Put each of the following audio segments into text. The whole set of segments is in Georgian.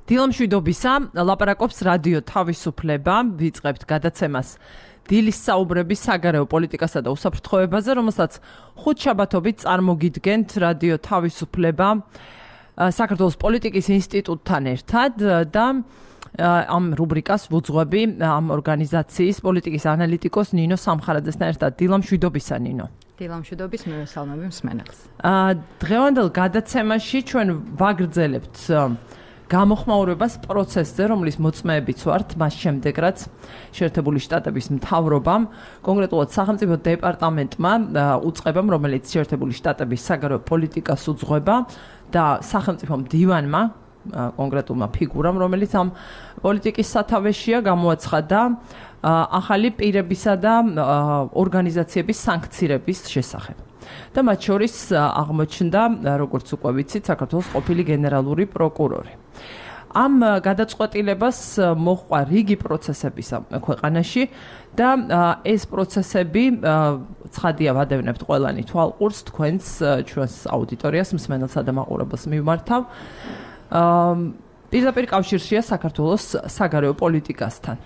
დილამშვიდობისა, ლაპარაკობს რადიო თავისუფლება, ვიწყებთ გადაცემას დილის საუბრების საგარეო პოლიტიკასა და უსაფრთხოებაზე, რომელსაც ხუთშაბათობით წარმოგიდგენთ რადიო თავისუფლება საქართველოს პოლიტიკის ინსტიტუტთან ერთად და ამ რუბრიკას ვუძღვები ამ ორგანიზაციის პოლიტიკის ანალიტიკოს ნინო სამხარაძესთან ერთად. დილამშვიდობისა, ნინო. დილამშვიდობის, მივესალმები მსმენელს. დღევანდელ გადაცემაში ჩვენ ვაგრძელებთ გამოხმაურებას პროცესზე, რომლის მოწმეებიც ვართ, მას შემდეგ, რაც შეერთებული შტატების მთავრობამ, კონკრეტულად სახელმწიფო დეპარტამენტმა უწყებამ, რომელიც შეერთებული შტატების საგარეო პოლიტიკას უძღვება და სახელმწიფო მდივანმა, კონკრეტულმა ფიგურამ, რომელიც ამ პოლიტიკის სათავეშია, გამოაცხადა ახალი პირებისა და ორგანიზაციების სანქცირების შესახებ. და მათ შორის აღმოჩნდა, როგორც უკვე ვიცით, საქართველოს ყოფილი გენერალური პროკურორი. ამ გადაწყვეტილებას მოჰყვა რიგი პროცესებისა ქვეყანაში და ეს პროცესები ცხადია ვადევნებთ ყველანი თვალყურს, თქვენს ჩვენს აუდიტორიას, მსმენელსა და მაყურებელს მივმართავ. პირდაპირ კავშირშია საქართველოს საგარეო პოლიტიკასთან.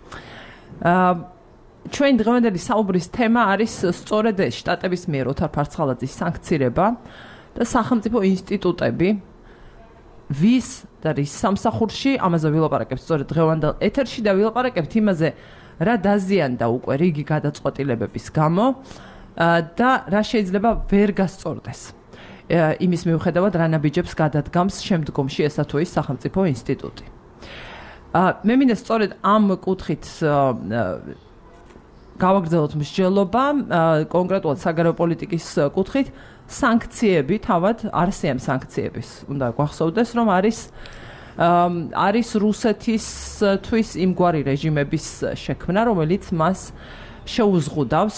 ჩვენ დღევანდელი საუბრის თემა არის სწორედ ეს შტატების მიერ ოთარ ფარცხალაძის სანქცირება და სახელმწიფო ინსტიტუტები ვის და რის სამსახურში, ამაზე ვილაპარაკებთ სწორედ დღევანდელ ეთერში და ვილაპარაკებთ იმაზე, რა დაზიანდა უკვე რიგი გადაწყვეტილებების გამო და რა შეიძლება ვერ გასწორდეს. იმის მიუხედავად, რა ნაბიჯებს გადადგამს შემდგომში ესა თუ ის სახელმწიფო ინსტიტუტი. მე მინდა სწორედ ამ კუთხით გავაგრძელოთ მსჯელობა, კონკრეტულად საგარეო პოლიტიკის კუთხით, სანქციები, თავად არსი ამ სანქციების. უნდა გვახსოვდეს, რომ არის რუსეთისთვის იმგვარი რეჟიმების შექმნა, რომელიც მას შეუზღუდავს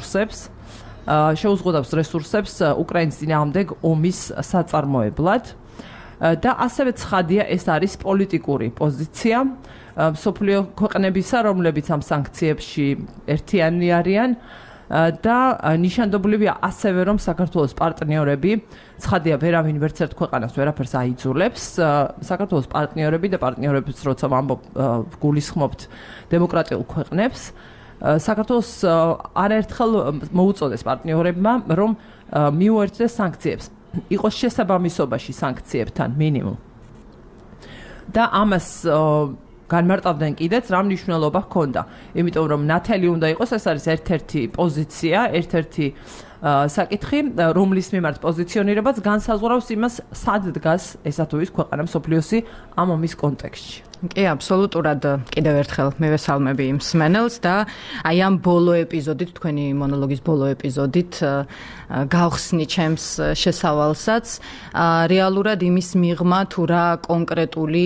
რესურსებს უკრაინის წინააღმდეგ ომის საწარმოებლად და ასევე ცხადია, ეს არის პოლიტიკური პოზიცია მსოფლიო ქვეყნებისა, რომლებიც ამ სანქციებში ერთიანი არიან და ნიშანდობლივია ასევე, რომ საქართველოს პარტნიორები, ცხადია, ვერავინ ვერც ერთ ქვეყანას ვერაფერს აიძულებს, საქართველოს პარტნიორები და პარტნიორებს, როცა გულისხმობთ დემოკრატიულ ქვეყნებს, საქართველოს არაერთხელ მოუწოდეს პარტნიორებმა, რომ მიუერთდეს სანქციებს. იყოს შესაბამისობაში სანქციებთან მინიმუმ. და ამას განმარტავდნენ კიდეც, რა მნიშვნელობა ჰქონდა. იმიტომ რომ ნათელი უნდა იყოს, ეს არის ერთ-ერთი პოზიცია, ერთ-ერთი საკითხი, რომლის მიმართ პოზიციონირებაც განსაზღვრავს იმას, სად დგას ესა თუ ის ქვეყანა მსოფლიოსი ამ ომის კონტექსტში. კი, აბსოლუტურად კიდევ ერთხელ მივესალმები მსმენელს და აი ამ ბოლო ეპიზოდით, თქვენი მონოლოგის ბოლო ეპიზოდით გავხსნი ჩემს შესავალსაც, რეალურად იმის მიღმა თუ რა კონკრეტული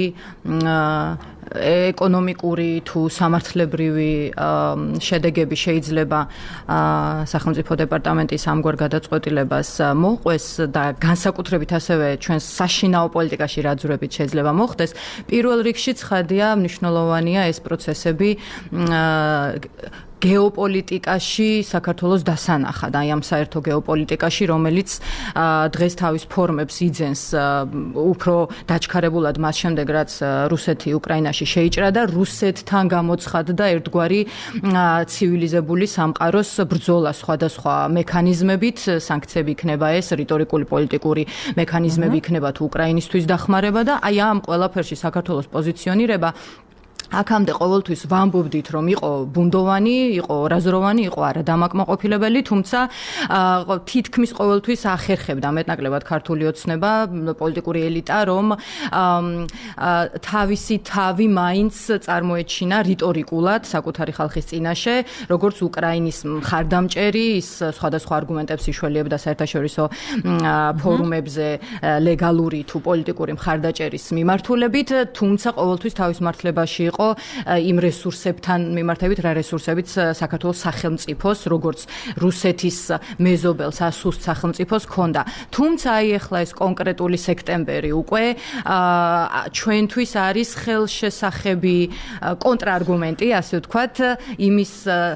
ეკონომიკური თუ სამართლებრივი შედეგები შეიძლება სახელმწიფო დეპარტამენტის ამგვარ გადაწყვეტილებას მოყვეს და განსაკუთრებით ასევე ჩვენს საშინაო პოლიტიკაში რა ძვრებით შეიძლება მოხდეს. პირველ რიგში ცხადია, მნიშვნელოვანია ეს პროცესები გეოპოლიტიკაში საქართველოს დასანახად, აი ამ საერთო გეოპოლიტიკაში, რომელიც დღეს თავის ფორმებს იძენს უფრო დაჩქარებულად მას შემდეგ, რაც რუსეთი უკრაინაში შეიჭრა და რუსეთთან გამოცხადდა ერთგვარი ცივილიზებული სამყაროს ბრძოლა სხვადასხვა მექანიზმებით, სანქციები იქნება ეს, რიტორიკული პოლიტიკური მექანიზმები იქნება თუ უკრაინისთვის დახმარება და აი ამ ყველაფერში საქართველოს პოზიციონირება აქამდე ყოველთვის ვამბობდით, რომ იყო ბუნდოვანი, იყო რაზროვანი, იყო არადამაკმაყოფილებელი, თუმცა თითქმის ყოველთვის ახერხებდა მეტნაკლებად ქართული ოცნება, პოლიტიკური ელიტა, რომ თავისი თავი მაინც წარმოეჩინა რიტორიკულად საკუთარი ხალხის წინაშე, როგორც უკრაინის მხარდამჭერი, ის სხვადასხვა არგუმენტებს იშველიებდა საერთაშორისო ფორუმებზე ლეგალური თუ პოლიტიკური მხარდაჭერის მიმართულებით, თუმცა ყოველთვის თავის მართლებაში იყო იყო იმ რესურსებთან მიმართებით, რა რესურსებით საქართველოს სახელმწიფოს, როგორც რუსეთის მეზობელს ასუსტ სახელმწიფოს ჰქონდა. თუმცა აი ახლა ეს კონკრეტული სექტემბერი უკვე ჩვენთვის არის ხელშესახები კონტრარგუმენტი, ასე ვთქვათ, იმის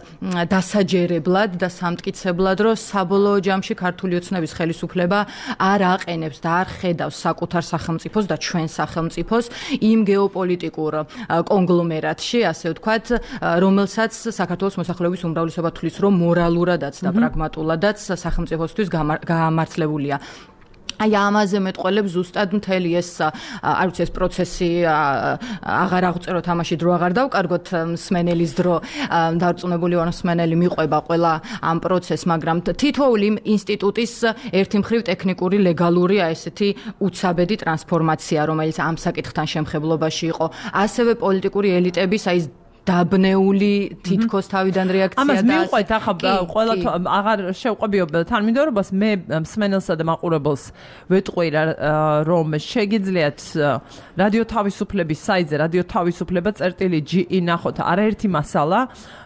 დასაჯერებლად და სამტკიცებლად, რომ საბოლოო ჯამში ქართული ოცნების ხელისუფლება არ აყენებს და არ ხედავს საკუთარ სახელმწიფოს და ჩვენ სახელმწიფოს იმ გეოპოლიტიკურ კონგლომერატში, ასე ვთქვათ, რომელსაც საქართველოს მოსახლეობის უმრავლესობა თვლის, რომ მორალურადაც და პრაგმატულადაც სახელმწიფოსთვის გამართლებულია. აი ამაზე მეტყველებს ზუსტად მთელი ეს არ ვიცი ეს პროცესი აღარ აღწეროთ, ამაში დრო აღარ დავკარგოთ, მსმენელის დრო დარწმუნებული ვარ, მსმენელი მიყვება ყველა ამ პროცესს, მაგრამ თითოეული ინსტიტუტის ერთი მხრივ ტექნიკური ლეგალური ესეთი უცაბედი ტრანსფორმაცია, რომელიც ამ საკითხთან შემხებლობაში იყო, ასევე პოლიტიკური ელიტების აი დაბნეული თითქოს თავიდან რეაქცია და ამას მივყვეთ ახლა ყველა აღარ შევყვებიობ თანმიმდევრობას, მე მსმენელსა და მაყურებელს ვეტყვი რომ შეგიძლიათ რადიო თავისუფლების საიტზე რადიო თავისუფლება წერტილი.gi ნახოთ არაერთი მასალა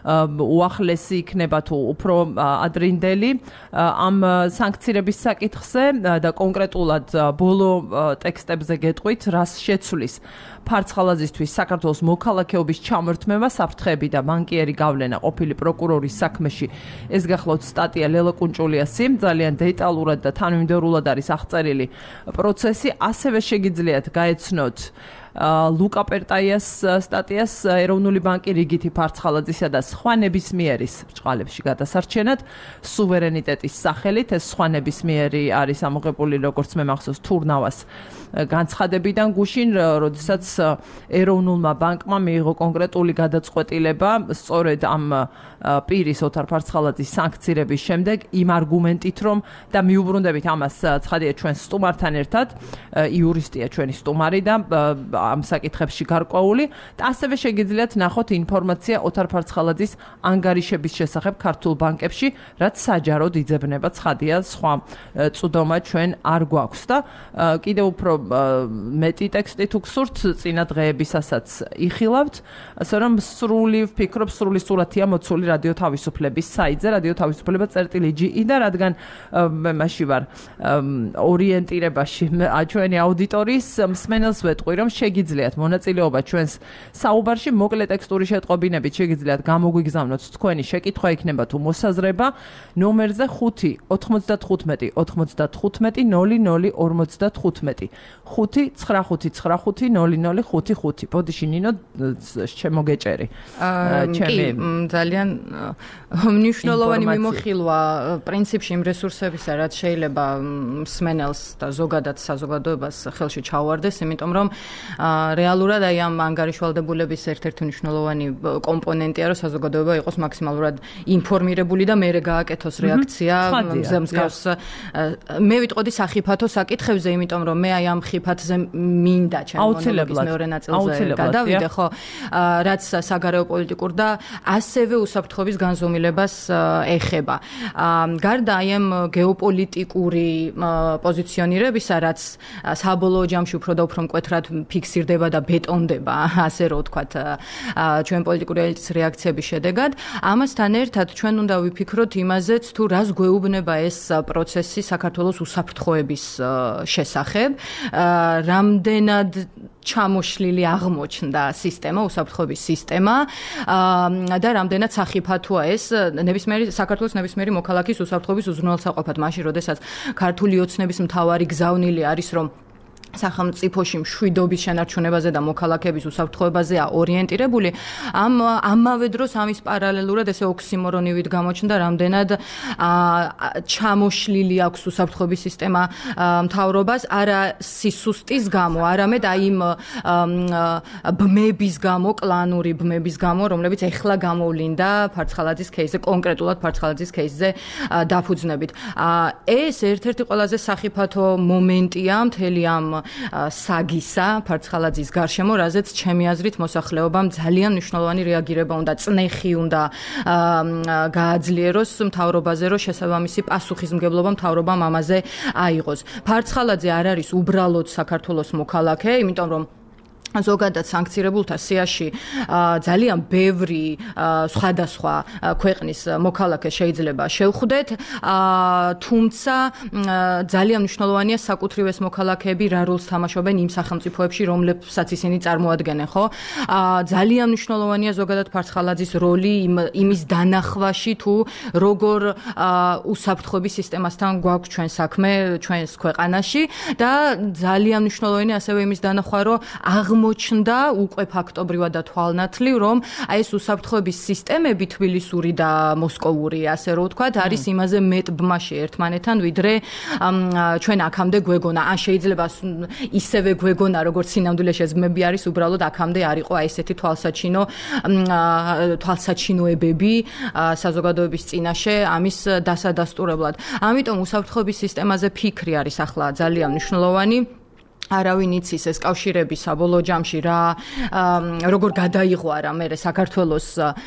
უახლესი იქნება თუ უფრო ადრინდელი ამ სანქციების საკითხზე და კონკრეტულად ბოლო ტექსტებზე გეტყვით რას შეცვლის ფარცხალაძისთვის საქართველოს მოქალაქეობის ჩამორთმევა, საფრთხეები და ბანკიერი გავლენა ყოფილი პროკურორის საქმეში. ეს გახლავთ სტატია ლელა კუნჭულიასი, ძალიან დეტალურად და თანმიმდევრულად არის აღწერილი პროცესი. ასევე შეგიძლიათ გაეცნოთ ლუკა პერტაიას სტატიას ეროვნული ბანკი რიგითი ფარცხალაძისა და სხვა ნებისმიერის ბრჭყალებში გადასარჩენად სუვერენიტეტის სახელით. ეს სხვა ნებისმიერი არის ამოღებული როგორც მე მახსოვს თურნავას განცხადებიდან გუშინ, როდესაც ეროვნულმა ბანკმა მიიღო კონკრეტული გადაწყვეტილება სწორედ ამ პირის ოთარ ფარცხალაძის სანქცირების შემდეგ იმ არგუმენტით, რომ და მიუბრუნდებით ამას ცხადია ჩვენ სტუმართან ერთად, იურისტია ჩვენი სტუმარი და ამ საკითხებში გარკვეული და ასევე შეგიძლიათ ნახოთ ინფორმაცია ოთარ ფარცხალაძის ანგარიშების შესახებ ქართულ ბანკებში, რაც საჯაროდ იძებნება, ცხადია, სხვა წვდომა ჩვენ არ გვაქვს და კიდევ უფრო მეტი ტექსტი თუ გსურთ წინა დღეებისასაც იხილავთ, ასე რომ ვფიქრობ სრული სურათია მოცული რადიო თავისუფლების საიტზე, რადიო თავისუფლება წერტილი.gi და რადგან მაშინ ვარ ორიენტირებაში ჩვენი აუდიტორიის მსმენელს ვეტყვი, რომ შეგიძლიათ მონაწილეობა ჩვენს საუბარში მოკლე ტექსტური შეტყობინებით შეგიძლიათ გამოგვიგზავნოთ თქვენი შეკითხვა იქნება თუ მოსაზრება ნომერზე 5 95 95 00 55 595950055. ბოდიში ნინო შემოგეჭერი. კი, ძალიან მნიშვნელოვანი მიმოხილვა პრინციპში იმ რესურსებისა, რაც შეიძლება მსმენელს და ზოგადად საზოგადოებას ხელში ჩაუვარდეს, იმიტომ რომ რეალურად აი ამ ანგარიშვალდებულების ერთ-ერთი მნიშვნელოვანი კომპონენტია, რომ საზოგადოება იყოს მაქსიმალურად ინფორმირებული და მეერე გააკეთოს რეაქცია მსგავს. მე ვიტყოდი სახიფათო საკითხებზე, იმიტომ რომ მე აი ამ ხიფათზე მინდა ჩემი მონოლოგის მეორე ნაწილზე გადავიდე, ხო, რაც საგარეო პოლიტიკურ და ასევე უსაფრთხოების განზომილებას ეხება. გარდა აი ამ გეოპოლიტიკური პოზიციონირებისა, რაც საბოლოო ჯამში უფრო და უფრო მკვეთრად ფიქსირდება და ბეტონდება, ასე რომ ვთქვათ, ჩვენ პოლიტიკური ელიტის რეაქციების შედეგად, ამასთან ერთად ჩვენ უნდა ვიფიქროთ იმაზეც, თუ რას გვეუბნება ეს პროცესი საქართველოს უსაფრთხოების შესახებ, რამდენად ჩამოშლილი აღმოჩნდა სისტემა, უსაფრთხოების სისტემა და რამდენად სახიფათოა ეს საქართველოს ნებისმიერი მოქალაქის უსაფრთხოების უზრუნველსაყოფად, მაშინ როდესაც ქართული ოცნების მთავარი გზავნილი არის, რომ სახელმწიფოში მშვიდობის შენარჩუნებაზე და მოქალაქეების უსაფრთხოებაზეა ორიენტირებული, ამავე დროს ამის პარალელურად ესე ოქსიმორონივით გამოჩნდა, რამდენად ჩამოშლილი აქვს უსაფრთხოების სისტემა მთავრობას, არა სისუსტის გამო, არამედ აი იმ ბმების გამო, კლანური ბმების გამო, რომლებიც ეხლა გამოვლინდა ფარცხალაძის кейსზე, კონკრეტულად ფარცხალაძის кейსზე დაფუძნებით. ეს ერთ-ერთი ყველაზე სახიფათო მომენტია მთელი ამ საგისა ფარცხალაძის გარშემო, რაზეც ჩემი აზრით მოსახლეობამ ძალიან მნიშვნელოვანი რეაგირება უნდა, წნეხი უნდა გააძლიეროს მთავრობაზე, რომ შესაბამისი პასუხისმგებლობა მთავრობამ ამაზე აიღოს. ფარცხალაძე არ არის უბრალოდ საქართველოს მოქალაქე, იმიტომ რომ ზოგადად სანქცირებულთა სიაში ძალიან ბევრი სხვადასხვა ქვეყნის მოქალაქე შეიძლება შევხვდეთ, თუმცა ძალიან მნიშვნელოვანია საკუთრივ ეს მოქალაქეები რა როლს თამაშობენ იმ სახელმწიფოებში, რომლებსაც ისინი წარმოადგენენ, ხო? ძალიან მნიშვნელოვანია ზოგადად ფარცხალაძის როლი იმის დანახვაში, თუ როგორ უსაფრთხოების სისტემასთან გვაქვს ჩვენ საქმე ჩვენს ქვეყანაში და ძალიან მნიშვნელოვანია ასევე იმის დანახვა, რომ აღმოჩნდა უკვე ფაქტობრივად და თვალნათლივ, რომ აი ეს უსაფრთხოების სისტემები თბილისური და მოსკოვური, ასე რომ ვთქვათ, არის იმაზე მეტ ბმაში ერთმანეთთან, ვიდრე ჩვენ აქამდე გვეგონა. ან შეიძლება ისევე გვეგონა, როგორც სინამდვილეში ეს ბმები არის, უბრალოდ აქამდე არ იყო აი ესეთი თვალსაჩინოებები საზოგადოების წინაშე ამის დასადასტურებლად. ამიტომ უსაფრთხოების სისტემაზე ფიქრი არის ახლა ძალიან მნიშვნელოვანი. არავინ იცის ეს კავშირები საბოლოო ჯამში როგორ გადაიღვარა მერე საქართველოს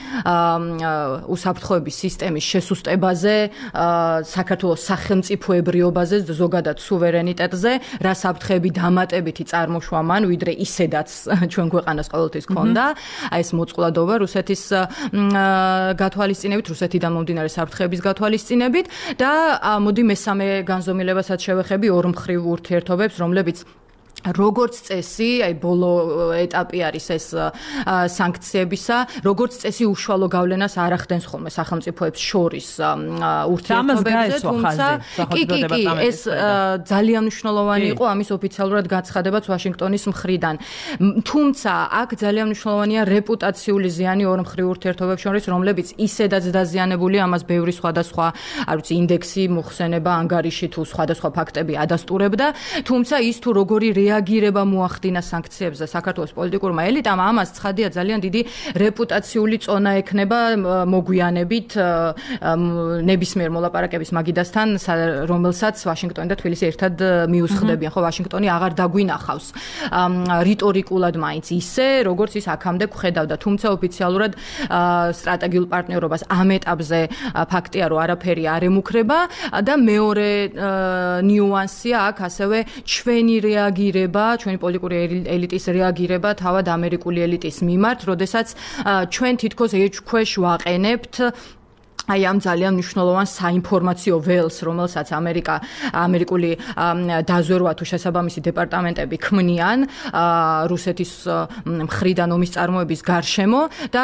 უსაფრთხოების სისტემის შესუსტებაზე, საქართველოს სახელმწიფოებრიობაზე, ზოგადად სუვერენიტეტზე, რა საფრთხეები დამატებითი წარმოშვა მან, ვიდრე ისედაც ჩვენ ქვეყანას ყოველთვის ჰქონდა, აი ეს მოწყვლადობა რუსეთის გათვალისწინებით, რუსეთიდან მომდინარე საფრთხეების გათვალისწინებით და მოდი მესამე განზომილებასაც შევეხები ორმხრივ ურთიერთობებს, რომლებიც როგორც წესი, აი ბოლო ეტაპი არის ეს სანქციებისა, როგორც წესი უშუალო გავლენას არ ახდენს ხოლმე სახელმწიფოებს შორის ურთიერთობებზე, თუმცა კი, ეს ძალიან მნიშვნელოვანი იყო ამის ოფიციალურად გაცხადებაც ვაშინგტონის მხრიდან. თუმცა აქ ძალიან მნიშვნელოვანია რეპუტაციული ზიანი ორმხრივ ურთიერთობებს შორის, რომლებიც ისედაც დაზიანებულია, ამას ბევრი სხვადასხვა, არ ვიცი, ინდექსი, მოხსენება, ანგარიში თუ სხვადასხვა ფაქტები ადასტურებდა, თუმცა ის თუ როგორი რეაგირება მოახდინა სანქციებზე საქართველოს პოლიტიკურმა ელიტამ, ამას ცხადია ძალიან დიდი რეპუტაციული წონა ექნება მოგვიანებით ნებისმიერ მოლაპარაკების მაგიდასთან, რომელსაც ვაშინგტონი და თბილისი ერთად მიუსხდებიან. ხო, ვაშინგტონი აღარ დაგვინახავს რიტორიკულად მაინც ისე, როგორც ის აქამდე გვხედავდა, თუმცა ოფიციალურად სტრატეგიულ პარტნიორობას ამ ეტაპზე ფაქტია, რომ არაფერი არ ემუქრება და მეორე ნიუანსია აქ ასევე ჩვენი ჩვენი პოლიტიკური ელიტის რეაგირება თავად ამერიკული ელიტის მიმართ, როდესაც ჩვენ თითქოს ეჭქვეშ ვაყენებთ აი ამ ძალიან მნიშვნელოვან საინფორმაციო ველს, რომელსაც ამერიკული დაზვერვა თუ შესაბამისი დეპარტამენტები ქმნიან რუსეთის მხრიდან ომის წარმოების გარშემო და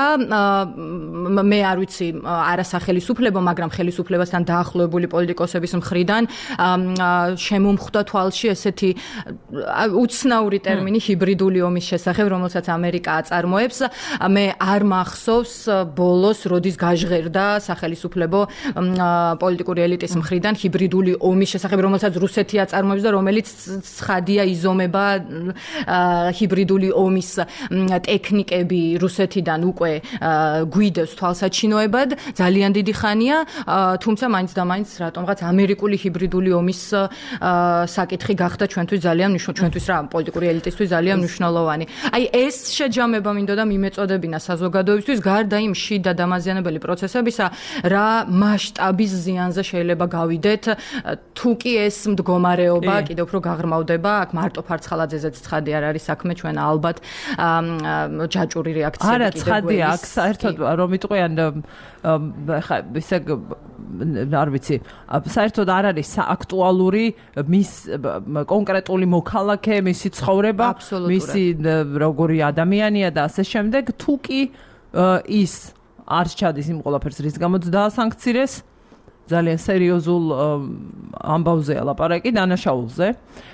მე არ ვიცი არასახელისუფლებო, მაგრამ ხელისუფლებასთან დაახლოებული პოლიტიკოსების მხრიდან შემომხვდა თვალში ესეთი უცნაური ტერმინი ჰიბრიდული ომის შესახებ, რომელსაც ამერიკა აწარმოებს. მე არ მახსოვს ბოლოს, როდის გაჟღერდა ხელისუფლებო პოლიტიკური ელიტის მხრიდან ჰიბრიდული ომის შესახებ, რომელსაც რუსეთი აწარმოებს და რომელიც ცხადია იზომება ჰიბრიდული ომის ტექნიკები რუსეთიდან უკვე გვიდევს თვალსაჩინოებად, ძალიან დიდი ხანია, თუმცა მაინც და მაინც რატომღაც ამერიკული ჰიბრიდული ომის საკითხი გახდა ჩვენთვის პოლიტიკური ელიტისთვის ძალიან მნიშვნელოვანი. აი ეს შეჯამება მინდოდა მიმეწოდებინა საზოგადოებისთვის, გარდა იმ შიდა დამაზიანებელი პროცესებისა, რა მასშტაბის ზიანზე შეიძლება გავიდეთ, თუ კი ეს მდგომარეობა კიდევ უფრო გაღრმავდება, აქ მარტო ფარცხალაძეზეც ცხადი არ არის საქმე, ჩვენ ალბათ ჯაჭვური რეაქციები არა ცხადია, აქ საერთოდ რომ იტყვიან ხა ისე არ ვიცი, საერთოდ არ არის აქტუალური მის კონკრეტული მოქალაქე, მისი ცხოვრება, მისი როგორი ადამიანია და ასე შემდეგ, თუ კი ის არ ჩადის იმ ყველაფერს, რის გამოც დაასანქცირეს, ძალიან სერიოზულ ამბავზეა ლაპარაკი, დანაშაულზე.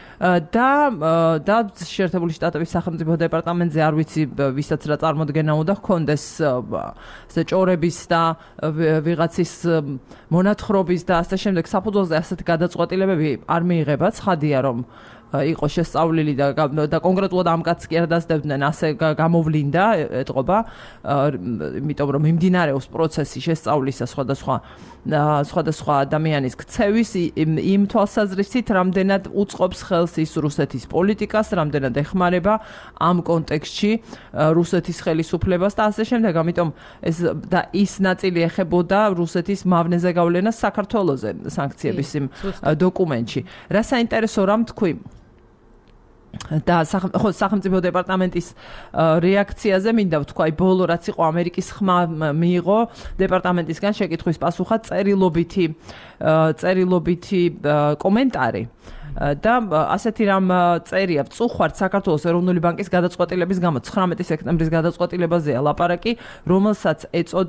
და შეერთებული შტატების სახელმწიფო დეპარტამენტზე არ ვიცი ვისაც რა წარმოდგენა უნდა ჰქონდეს ჭორების და ვიღაცის მონათხრობის და ასე შემდეგ საფუძველზე ასეთი გადაწყვეტილებები არ მიიღება, ცხადია რომ იყო შესწავლილი და კონკრეტულად ამ კაცს კი არ დასდებდნენ, ასე გამოვლინდა ეტყობა, იმიტომ რომ მიმდინარეობს პროცესი შესწავლისა სხვადასხვა ადამიანის ქცევის იმ თვალსაზრისით, რამდენად უწყობს ხელს ის რუსეთის პოლიტიკას, რამდენად ეხმარება ამ კონტექსტში რუსეთის ხელისუფლებას და ასე შემდეგ. ამიტომ ის ნაწილი ეხებოდა რუსეთის მავნეზე გავლენას საქართველოზე სანქციების იმ დოკუმენტში. რა საინტერესო რამ თქვი? და სახელმწიფო დეპარტამენტის რეაქციაზე მინდა ვთქვა, ბოლო რაც იყო ამერიკის ხმა მიიღო დეპარტამენტისგან შეკითხვის პასუხად წერილობითი კომენტარი და ასეთი რამ წერია წუხვართ საქართველოს ეროვნული ბანკის გადაწყვეტილების გამო 19 სექტემბრის გადაწყვეტილებაზეა ლაპარაკი, რომელსაც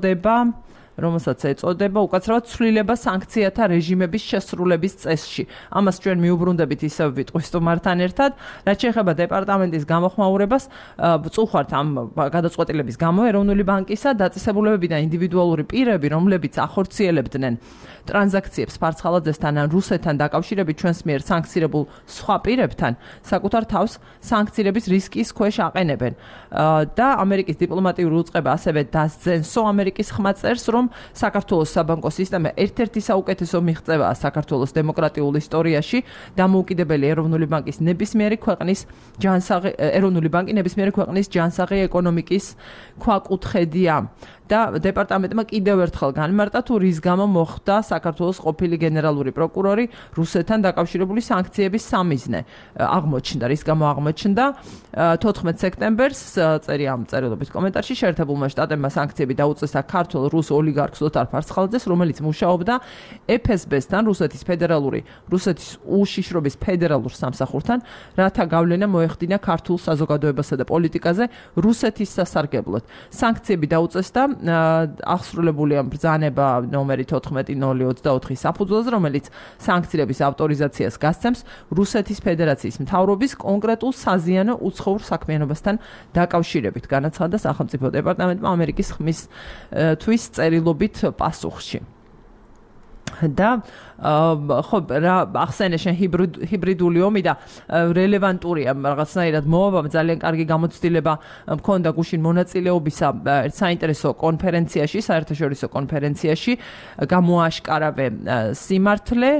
ეწოდება უკაცრავად ცვლილება სანქციათა რეჟიმების შესრულების წესში. ამას ჩვენ მიუბრუნდებით ისევ ვიტყვის სტუმართან ერთად, რაც შეეხება დეპარტამენტის გამოხმაურებას, წუხვართ ამ გადაწყვეტილების გამო ეროვნული ბანკისა დაწესებულებები და ინდივიდუალური პირები, რომლებიც ახორციელებდნენ ტრანზაქციებს ფარცხალაძესთან ან რუსეთთან დაკავშირებით ჩვენს მიერ სანქცირებულ სხვა პირებთან, საკუთარ თავს სანქცირების რისკის ქვეშ აყენებენ. და ამერიკის დიპლომატიური უწყება ასევე დასძენსო ამერიკის ხმა წერს, რომ საქართველოს საბანკო სისტემა ერთ-ერთი საუკეთესო მიღწევაა საქართველოს დემოკრატიულ ისტორიაში, დამოუკიდებელი ეროვნული ბანკის ნებისმიერი ქვეყნის ჯანსაღი ეკონომიკის ქვაკუთხედია. და დეპარტამენტმა კიდევ ერთხელ განმარტა, თუ რის გამო მოხდა საქართველოს ყოფილი გენერალური პროკურორი რუსეთთან დაკავშირებული სანქციების სამიზნე. აღმოჩნდა, რის გამო აღმოჩნდა 14 სექტემბერს წერია ამ წერილობის კომენტარში, შეერთებულმა შტატებმა სანქციები დაუწესა ქართველ რუს ოლიგარქ ლოთარ ფარცხალაძეს, რომელიც მუშაობდა FSB-სთან, რუსეთის უშიშრობის ფედერალურ სამსახურთან, რათა გავლენა მოეხდინა ქართულ საზოგადოებასა და პოლიტიკაზე რუსეთის სასარგებლოდ. სანქციები დაუწესდა აღსრულებულია ბრძანება ნომერი 14.024 საფუძველზე, რომელიც სანქციების ავტორიზაციას გასცემს რუსეთის ფედერაციის მთავრობის კონკრეტულ საზიანო უცხოურ საქმიანობასთან დაკავშირებით, განაცხადა სახელმწიფო დეპარტამენტმა ამერიკის ხმისთვის წერილობით პასუხში. და ხო რა ახსენე შენ ჰიბრიდული ომი და რელევანტურია რაღაცნაირად მოვა ძალიან კარგი გამოცდილება მქონდა გუშინ მონაწილეობისა საინტერესო კონფერენციაში, საერთაშორისო კონფერენციაში გამოაშკარავე სიმართლე,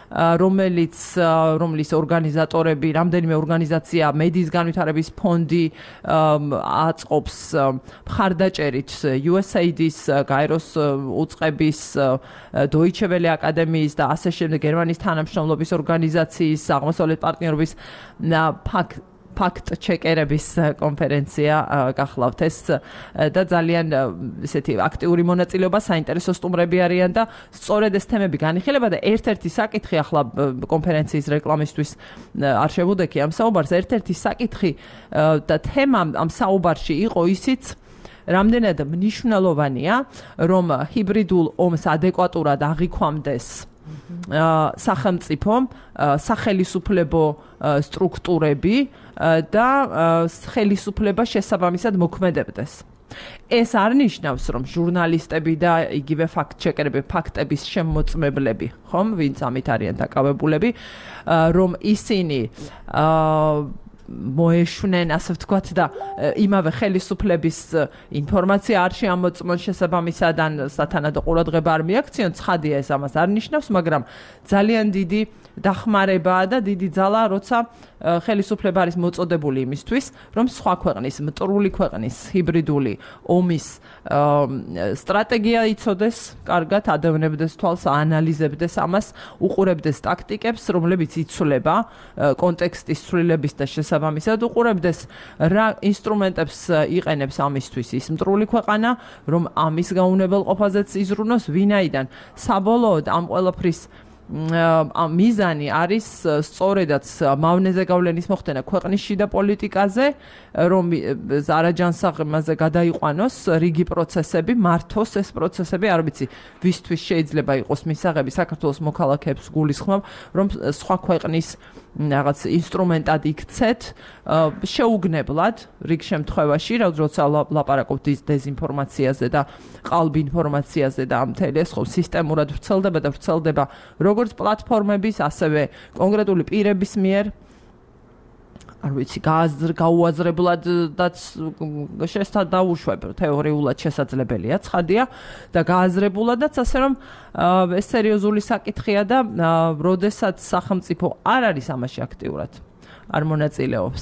რომლის ორგანიზატორები, რამდენიმე ორგანიზაცია, მედიის განვითარების ფონდი აწყობს მხარდაჭერით USAID-ის, გაეროს უწყების, Deutsche Welle აკადემიის და ასე შემდეგ გერმანიის თანამშრომლობის ორგანიზაციის, აღმოსავლეთ პარტნიორობის ფაქტ-ჩეკერების კონფერენცია გახლავთ ეს და ძალიან ესეთი აქტიური მონაწილეობა, საინტერესო სტუმრები არიან და სწორედ ეს თემები განიხილება და ერთ-ერთი საკითხი ახლა კონფერენციის რეკლამისთვის არ შევუდექი ამ საუბარს, ერთ-ერთი საკითხი და თემა ამ საუბარში იყო ისიც, რამდენად მნიშვნელოვანია, რომ ჰიბრიდულ ომს ადეკვატურად აღიქვამდეს სახელმწიფო, სახელისუფლებო სტრუქტურები და ხელისუფლება შესაბამისად მოქმედებდეს. ეს არ ნიშნავს, რომ ჟურნალისტები და იგივე ფაქტ-ჩეკერები, ფაქტების შემოწმებლები, ხომ, ვინც ამით არიან დაკავებულები, რომ ისინი მოეშვნენ, ასე ვთქვათ, და იმავე ხელისუფლების ინფორმაცია არ შეამოწმონ შესაბამისად ან სათანადო ყურადღება არ მიაქციონ, ცხადია ეს ამას არ ნიშნავს, მაგრამ ძალიან დიდი დახმარებაა და დიდი ძალა, როცა ხელისუფლება არის მოწოდებული იმისთვის, რომ სხვა ქვეყნის, მტრული ქვეყნის ჰიბრიდული ომის სტრატეგია იცოდეს, კარგად ადევნებდეს თვალს, აანალიზებდეს ამას, უყურებდეს ტაქტიკებს, რომლებიც იცვლება კონტექსტის ცვლილების და შესაბამისად უყურებდეს რა ინსტრუმენტებს იყენებს ამისთვის ის მტრული ქვეყანა, რომ ამის გაუნებელყოფაზეც იზრუნოს, ვინაიდან საბოლოოდ ამ ყველაფრის მიზანი არის სწორედაც მავნეზე გავლენის მოხდენა ქვეყნის შიდა პოლიტიკაზე, რომ არაჯანსაღმაზე გადაიყვანოს რიგი პროცესები, მართოს ეს პროცესები, არ ვიცი, ვისთვის შეიძლება იყოს მისაღები საქართველოს მოქალაქეებს გულისხმობ, რომ სხვა ქვეყნის რაღაც ინსტრუმენტად იქცეთ შეუგნებლად რიგ შემთხვევაში, როცა ლაპარაკობთ დეზინფორმაციაზე და ყალბ ინფორმაციაზე და მთელი ეს ხო სისტემურად ვრცელდება როგორც პლატფორმების, ასევე კონკრეტული პირების მიერ, არ ვიცი, გაუაზრებლადაც დაუშვებ, თეორიულად შესაძლებელია, ცხადია და გააზრებულადაც, ასე რომ ეს სერიოზული საკითხია და როდესაც სახელმწიფო არ არის ამაში აქტიურად არ მონაწილეობს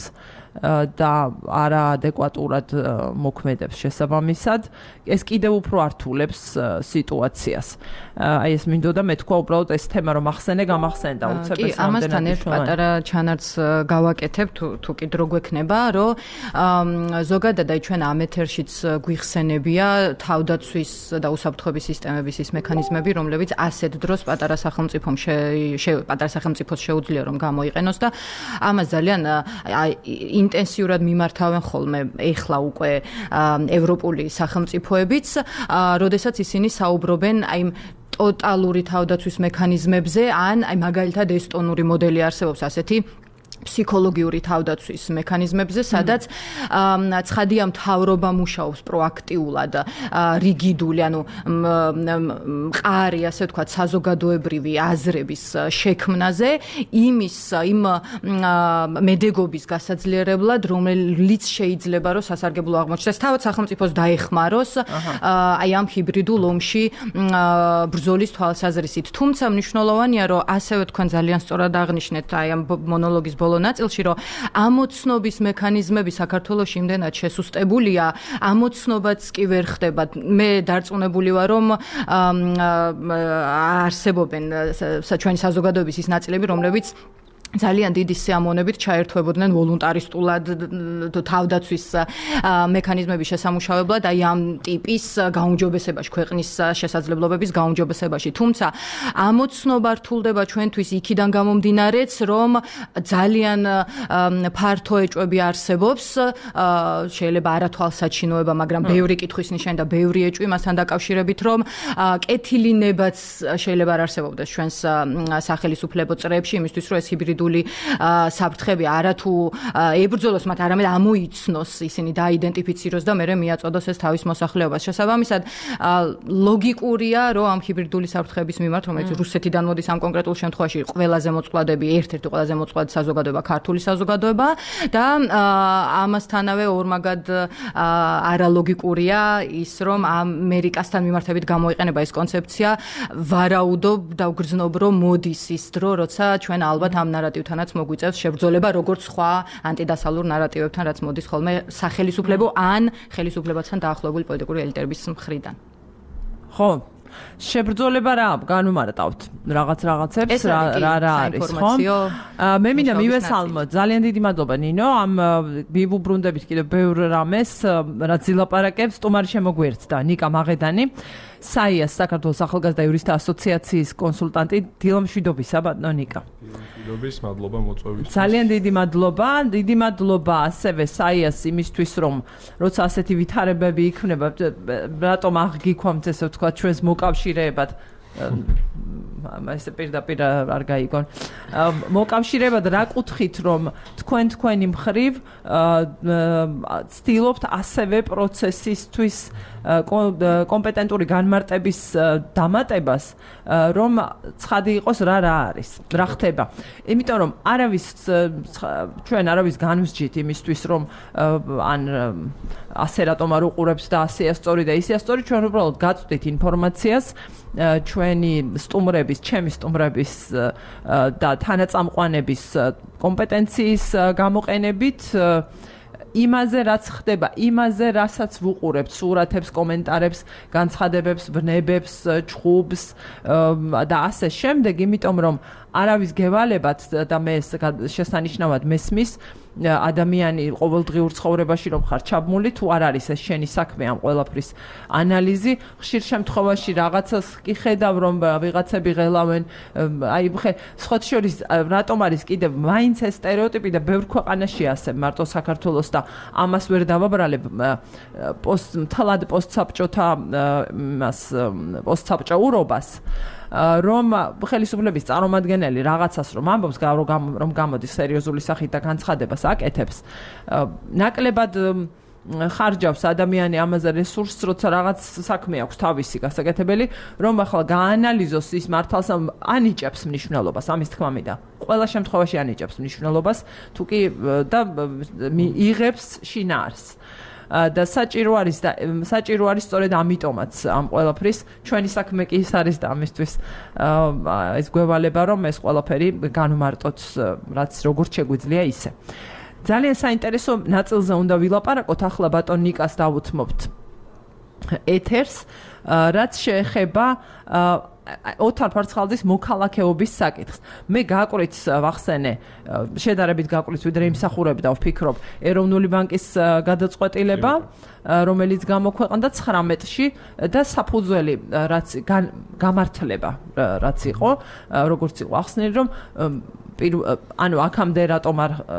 და არაადეკვატურად მოქმედებს შესაბამისად, ეს კიდევ უფრო ართულებს სიტუაციას. აი ეს მინდოდა მე თქვა უბრალოდ ეს თემა რომ ახსენე გამახსენდა უცებ ეს ამასთან ერთ პატარა ჩანარც გავაკეთებ თუ კი დრო გვექნება, რომ ზოგადად აი ჩვენ ამ ეთერშიც გვიხსენებია თავდაცვის და უსაფრთხოების სისტემების ის მექანიზმები, რომლებიც ასეთ დროს პატარა სახელმწიფოს შეუძლია რომ გამოიყენოს და ამას ძალიან ინტენსიურად მიმართავენ ხოლმე ეხლა უკვე ევროპული სახელმწიფოებიც, როდესაც ისინი საუბრობენ აი ტოტალური თავდაცვის მექანიზმებზე, ან აი მაგალითად ესტონური მოდელი არსებობს ასეთი ფსიქოლოგიური თავდაცვის მექანიზმებზე, სადაც ცხადია მთავრობა მუშაობს პროაქტიულად, რიგიდული, ანუ მყარი, ასე ვთქვათ, საზოგადოებრივი აზრების შექმნაზე, იმ მედეგობის გასაძლიერებლად, რომელიც შეიძლება რომ სასარგებლო აღმოჩნდეს, თავად სახელმწიფოს დაეხმაროს აი ამ ჰიბრიდულ ომში ბრძოლის თვალსაზრისით. თუმცა მნიშვნელოვანია, რომ ასევე თქვენ ძალიან სწორად აღნიშნეთ აი ამ მონოლოგის ნაწილში, რომ ამოცნობის მექანიზმები საქართველოში იმდენად შესუსტებულია, ამოცნობაც კი ვერ ხდება. მე დარწმუნებული ვარ, რომ არსებობენ ჩვენი საზოგადოების ის ნაწილები, რომლებიც ძალიან დიდი სიამოვნებით ჩაერთვებოდნენ ვოლუნტარისტულად თავდაცვის მექანიზმების შესამუშავებლად აი ამ ტიპის გაუმჯობესებაში, ქვეყნის შესაძლებლობების გაუმჯობესებაში. თუმცა ამოცნობა რთულდება ჩვენთვის იქიდან გამომდინარეც, რომ ძალიან ფართო ეჭვები არსებობს, შეიძლება არათვალსაჩინოება, მაგრამ ბევრი კითხვის ნიშანი და ბევრი ეჭვი მასთან დაკავშირებით, რომ კეთილი ნებაც შეიძლება არ არსებობდეს ჩვენს სახელისუფლებო წრეებში, იმისთვის რომ ეს ჰიბრიდული საფრთხები არათუ ებრძოლოს მათ, არამედ ამოიცნოს, ისინი დაიდენტიფიციროს და მერე მიაწოდოს ეს თავის მოსახლეობას. შესაბამისად, ლოგიკურია, რომ ამ ჰიბრიდული საფრთხების მიმართ, რომელიც რუსეთიდან მოდის ამ კონკრეტულ შემთხვევაში, ყველაზე მოწყვლადები, ერთ-ერთი ყველაზე მოწყვლადი საზოგადოება ქართული საზოგადოება და ამასთანავე ორმაგად არალოგიკურია ის, რომ ამერიკასთან მიმართებით გამოიყენება ეს კონცეფცია, ვარაუდობ და ვგრძნობ, რომ მოდის ის დრო, როცა ჩვენ ალბათ ამ ნარატივთანაც მოგვიწევს შებრძოლება, როგორც სხვა ანტიდასალურ ნარატივებთან, რაც მოდის ხოლმე სახელისუფლებო ან ხელისუფლებასთან დაახლოებული პოლიტიკური ელიტების მხრიდან. ხო, შებრძოლება რა განვმარტავთ რაღაცებს რა არის, ხო? მე მინდა მივესალმო, ძალიან დიდი მადლობა ნინო, ამ ვიუბრუნდებით კიდევ ბევრ რამეს, რაც ილაპარაკებს, სტუმარი შემოგვიერთდა ნიკა მაღედანი. საიას საქართველოს ახალგაზრდა იურისტთა ასოციაციის კონსულტანტი. დილამშვიდობისა, ბატონო ნიკა. დილამშვიდობის, მადლობა მოწვევისთვის. ძალიან დიდი მადლობა ასევე საიას იმისთვის, რომ როცა ასეთი ვითარებები იქნება, რატომ აღგიქვამთ ესე ვთქვათ ჩვენს მოკავშირეებად ესე პირდაპირ არ გაიგონ. მოკავშირეებად რა კუთხით, რომ თქვენი მხრივ ცდილობთ ასევე პროცესისთვის კომპეტენტური განმარტების დამატებას, რომ ცხადი იყოს რა არის, რა ხდება. იმიტომ რომ ჩვენ არავის განვსჯით იმისთვის, რომ ან ასე რატომ არ უყურებს და ასეა სწორი და ისეა სწორი, ჩვენ უბრალოდ გაწვდით ინფორმაციას ჩვენი სტუმრების, ჩემი სტუმრების და თანაწამყვანების კომპეტენციის გამოყენებით იმაზე რაც ხდება, იმაზე რასაც ვუყურებთ, სურათებს, კომენტარებს, განცხადებებს, ვნებებს, ჩხუბს და ასე შემდეგ, იმიტომ რომ არავის გევალებათ და მე შესანიშნავად მესმის ადამიანი ყოველდღიურ ცხოვრებაში რომ ხარ ჩაბმული, თუ არ არის ეს შენი საქმე ამ ყველაფრის ანალიზი, ხშირ შემთხვევაში რაღაცას კი ხედავ რომ ვიღაცები ღელავენ, აი სხვათა შორის რატომ არის კიდევ მაინც ეს სტერეოტიპი და ბევრ ქვეყანაში ასე, მარტო საქართველოს და ამას ვერ დავაბრალებ მთლად პოსტსაბჭოთა პოსტსაბჭოურობას, რომ ხელისუფლების წარმომადგენელი რაღაცას რომ ამბობს, რომ გამოდის სერიოზული სახით და განცხადებას აკეთებს, ნაკლებად ხარჯავს ადამიანი ამაზე რესურსს, როცა რაღაც საქმე აქვს თავისი გასაკეთებელი, რომ ახლა გაანალიზოს ის მართალს ანიჭებს მნიშვნელობას, ამის თქმა მინდა. ყველა შემთხვევაში ანიჭებს მნიშვნელობას, თუ კი და იღებს შინაარსს. და საჭირო არის სწორედ ამიტომაც ამ ყველაფრის ჩვენი საქმე კი ის არის და ამისთვის ეს გვევალება რომ ეს ყველაფერი განვმარტოთ, რაც როგორც შეგვიძლია ისე. ძალიან საინტერესო ნაწილზე უნდა ვილაპარაკოთ, ახლა ბატონ ნიკას დავუთმობთ ეთერს, რაც შეეხება ოთარ ფარცხალაძის მოქალაქეობის საკითხს. მე გააკვირით ვახსენე, შედარებით გააკვირით, ვიდრე იმსახურებდა, ვფიქრობ, ეროვნული ბანკის გადაწყვეტილება, რომელიც გამოქვეყნდა 19-ში და საფუძველი, რაც გამართლება, რაც იყო, როგორც იყო ახსნილი, რომ ანუ აქამდე რატომ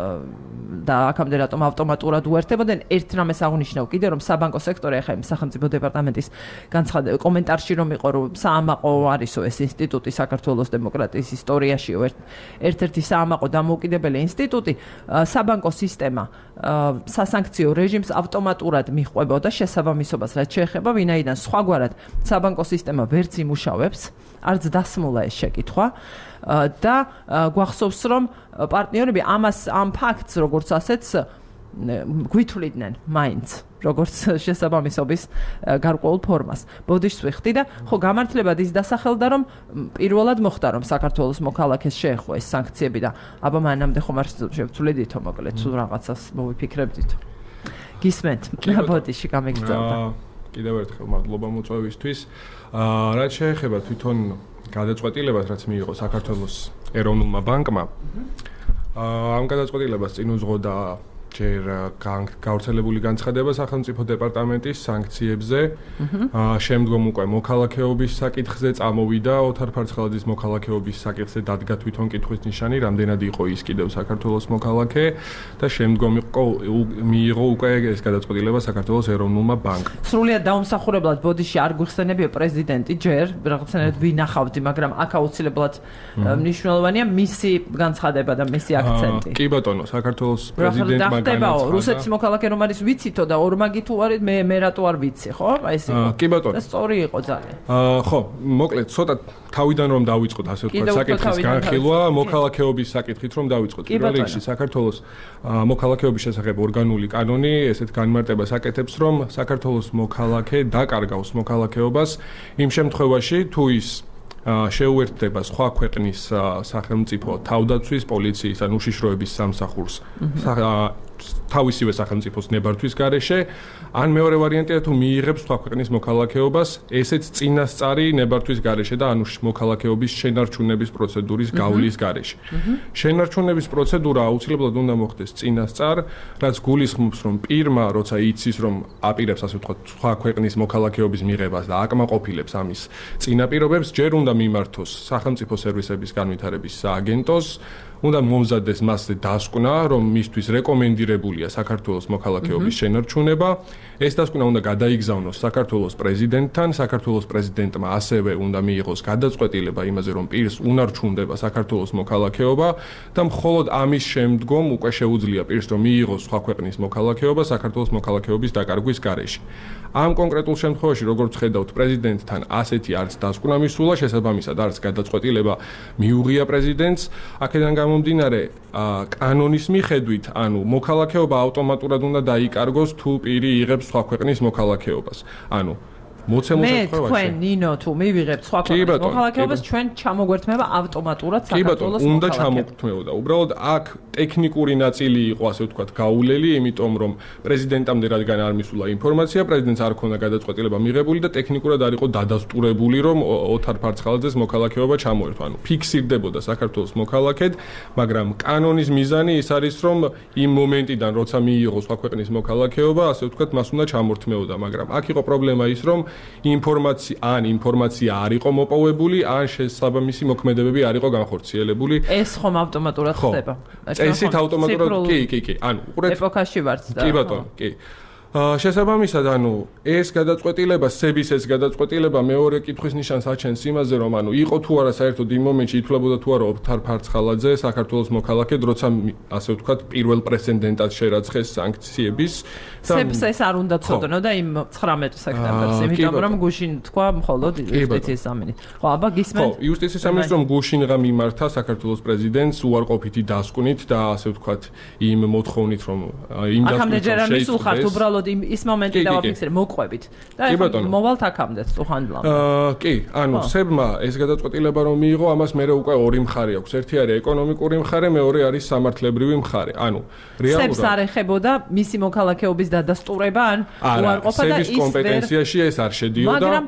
ავტომატურად უერთებოდნენ, ერთ რამეს აღნიშნავ კიდე, რომ საბანკო სექტორი, ახლა იმ სახელმწიფო დეპარტამენტის კომენტარში რომ იყო, რომ საამაყო არისო ეს ინსტიტუტი საქართველოს დემოკრატიის ისტორიაში ერთ-ერთი საამაყო დამოუკიდებელი ინსტიტუტი, საბანკო სისტემა სასანქციო რეჟიმს ავტომატურად მიჰყვებოდა შესაბამისობას, რაც შეეხება, ვინაიდან სხვაგვარად საბანკო სისტემა ვერც იმუშავებს, არც დასმულა ეს შეკითხვა და გვახსოვს, რომ პარტნიორები ამ ფაქტს, როგორც ასეთს გვითვლიდნენ მაინც, როგორც შესაბამისობის გარკვეულ ფორმას. ბოდიშს ვიხდი და ხო გამართლებად ის დასახელდა, რომ პირველად მოხდა, რომ საქართველოს მოქალაქეს შეეხო ეს სანქციები და აბა მანამდე ხომ არ შევცვლიდითო, მოკლედ, თუ რაღაცას მოვიფიქრებდითო. გისმენთ, ბოდიში გამიგრძელდა. კიდევ ერთხელ მადლობა მოწვევისთვის. რაც შეეხება თვითონ გადაწყვეტილებას, რაც მიიღო საქართველოს ეროვნულმა ბანკმა, ამ გადაწყვეტილებას წინ უძღოდა ჯერ გავრცელებული განცხადება სახელმწიფო დეპარტამენტის სანქციებზე, შემდგომ უკვე მოქალაქეობის საკითხზე წამოვიდა, ოთარ ფარცხალაძის მოქალაქეობის საკითხზე დადგა თვითონ კითხვის ნიშანი, რამდენად იყო ის კიდევ საქართველოს მოქალაქე და შემდგომ მიიღო უკვე ეს გადაწყვეტილება საქართველოს ეროვნულმა ბანკმა. სრულიად დაუმსახურებლად ბოდიში არ გვიხსენებია პრეზიდენტი ჯერ, რაღაცნაირად ვინახავდი, მაგრამ აქ აუცილებლად მნიშვნელოვანია მისი განცხადება და მისი აქცენტი. კი ბატონო, საქართველოს პრეზიდენტმა ხდებაო, რუსეთის მოქალაქე რომ არის ვიცითო და ორმაგი თუ არის, მე რატო არ ვიცი, ხო? აი ეს იყო. კი ბატონო. და სწორი იყო ძალიან. ხო, მოკლედ, ცოტა თავიდან რომ დავიწყოთ, ასე ვთქვათ, საკითხის განხილვა, მოქალაქეობის საკითხით რომ დავიწყოთ. პირველ რიგში საქართველოს მოქალაქეობის შესახებ ორგანული კანონი ესეთ განმარტებას აკეთებს, რომ საქართველოს მოქალაქე დაკარგავს მოქალაქეობას იმ შემთხვევაში, თუ ის შეუერთდება სხვა ქვეყნის სახელმწიფო თავდაცვის, პოლიციის ან უშიშროების სამსახურს თავისივე სახელმწიფოს ნებართვის გარეშე, ან მეორე ვარიანტია თუ მიიღებს სხვა ქვეყნის მოქალაქეობას, ესეც წინასწარი ნებართვის გარეშე და ანუ მოქალაქეობის შენარჩუნების პროცედურის გავლის გარეშე. შენარჩუნების პროცედურა აუცილებლად უნდა მოხდეს წინასწარ, რაც გულისხმობს, რომ პირმა, როცა იცის, რომ აპირებს, ასე ვთქვათ, სხვა ქვეყნის მოქალაქეობის მიღებას და აკმაყოფილებს ამის წინაპირობებს, ჯერ უნდა მიმართოს სახელმწიფო სერვისების განვითარების სააგენტოს, უნდა მომზადდეს მასზე დასკვნა, რომ მისთვის რეკომენდირებულია საქართველოს მოქალაქეობის შენარჩუნება. ეს დასკვნა უნდა გადაიგზავნოს საქართველოს პრეზიდენტთან, საქართველოს პრეზიდენტმა ასევე უნდა მიიღოს გადაწყვეტილება იმაზე, რომ პირს უნარჩუნდება საქართველოს მოქალაქეობა და მხოლოდ ამის შემდგომ უკვე შეუძლია პირს, რომ მიიღოს სხვა ქვეყნის მოქალაქეობა საქართველოს მოქალაქეობის დაკარგვის გარეშე. ამ კონკრეტულ შემთხვევაში, როგორც ხედავთ, პრეზიდენტთან ასეთი არც დასკვნა მისულა, შესაბამისად არც გადაწყვეტილება მიუღია პრეზიდენტს, აქედან გამომდინარე, კანონის მიხედვით, ანუ მოქალაქეობა ავტომატურად უნდა დაიკარგოს, თუ პირი იღებს სხვა ქვეყნის მოქალაქეობას. ანუ მოცემულ შემთხვევაში. თქვენ ნინო თუ მივიღებთ სხვა ქვეყნის მოქალაქეობას, ჩვენ ჩამოგვერთმება ავტომატურად საქართველოს მოქალაქეობა. უნდა ჩამოგთმეოდა. უბრალოდ აქ ტექნიკური ნაწილი იყო, ასე ვთქვათ, გაულელი, იმიტომ რომ პრეზიდენტამდე რადგან არ მისულა ინფორმაცია, პრეზიდენტს არ ქონდა გადაწყვეტილება მიღებული და ტექნიკურად არ იყო დადასტურებული, რომ ოთარ ფარცხალაძეს მოქალაქეობა ჩამოერთვა. ანუ ფიქსირდებოდა საქართველოს მოქალაქედ, მაგრამ კანონის მიზანი ის არის, რომ იმ მომენტიდან, როცა მიიღო სხვა ქვეყნის მოქალაქეობა, ასე ვთქვათ, მას უნდა ჩამორთმეოდა, მაგრამ აქ იყო პრობლემა ის, რომ ინფორმაცია არ იყო მოპოვებული, ან შესაბამისი მოქმედებები არ იყო განხორციელებული. ეს ხომ ავტომატურად ხდება. წესით ავტომატურად კი. ანუ უყურეთ ეპოქაში ვართ და კი ბატონო, კი. შესაბამისად, ანუ ეს გადაწყვეტილება, სების ეს გადაწყვეტილება მეორე კითხვის ნიშანს აჩენს იმაზე, რომ ანუ იყო თუ არა საერთოდ იმ მომენტში ითვლებოდა თუ არა ოთარ ფარცხალაძე საქართველოს მოქალაქედ, როცა ასე ვთქვათ, პირველ პრეცედენტად შერაცხეს სანქციების სებს ეს არ უნდა ცოდნო და იმ 19 სექტემბერს, იმიტომ რომ გუშინ თქვა მხოლოდ იუსტიციის სამინისტროს. ხო, აბა გისმენთ? ხო, იუსტიციის სამინისტრომ გუშინღა მიმართა საქართველოს პრეზიდენტს უარყოფითი დასკვნით და ასე ვთქვათ, იმ მოთხოვნით, რომ იმ დასკვნით აქამდე ჯერ არ მისულხართ უბრალოდ უბრალოდ ის მომენტი დავაფიქსირე მოყვებით და მოვალთ აქამდე სტუხანდლამ. კი, ანუ სებმა ეს გადაწყვეტილება რომ მიიღო, ამას მე უკვე ორი მხარე აქვს. ერთი არის ეკონომიკური მხარე, მეორე არის სამართლებრივი მხარე. ანუ რეალურად სებს არ ეხებოდა მისი მოქალაქეობის დადასტურება ან უარყოფა და ის კომპეტენციაში ეს არ შედიოდა. მაგრამ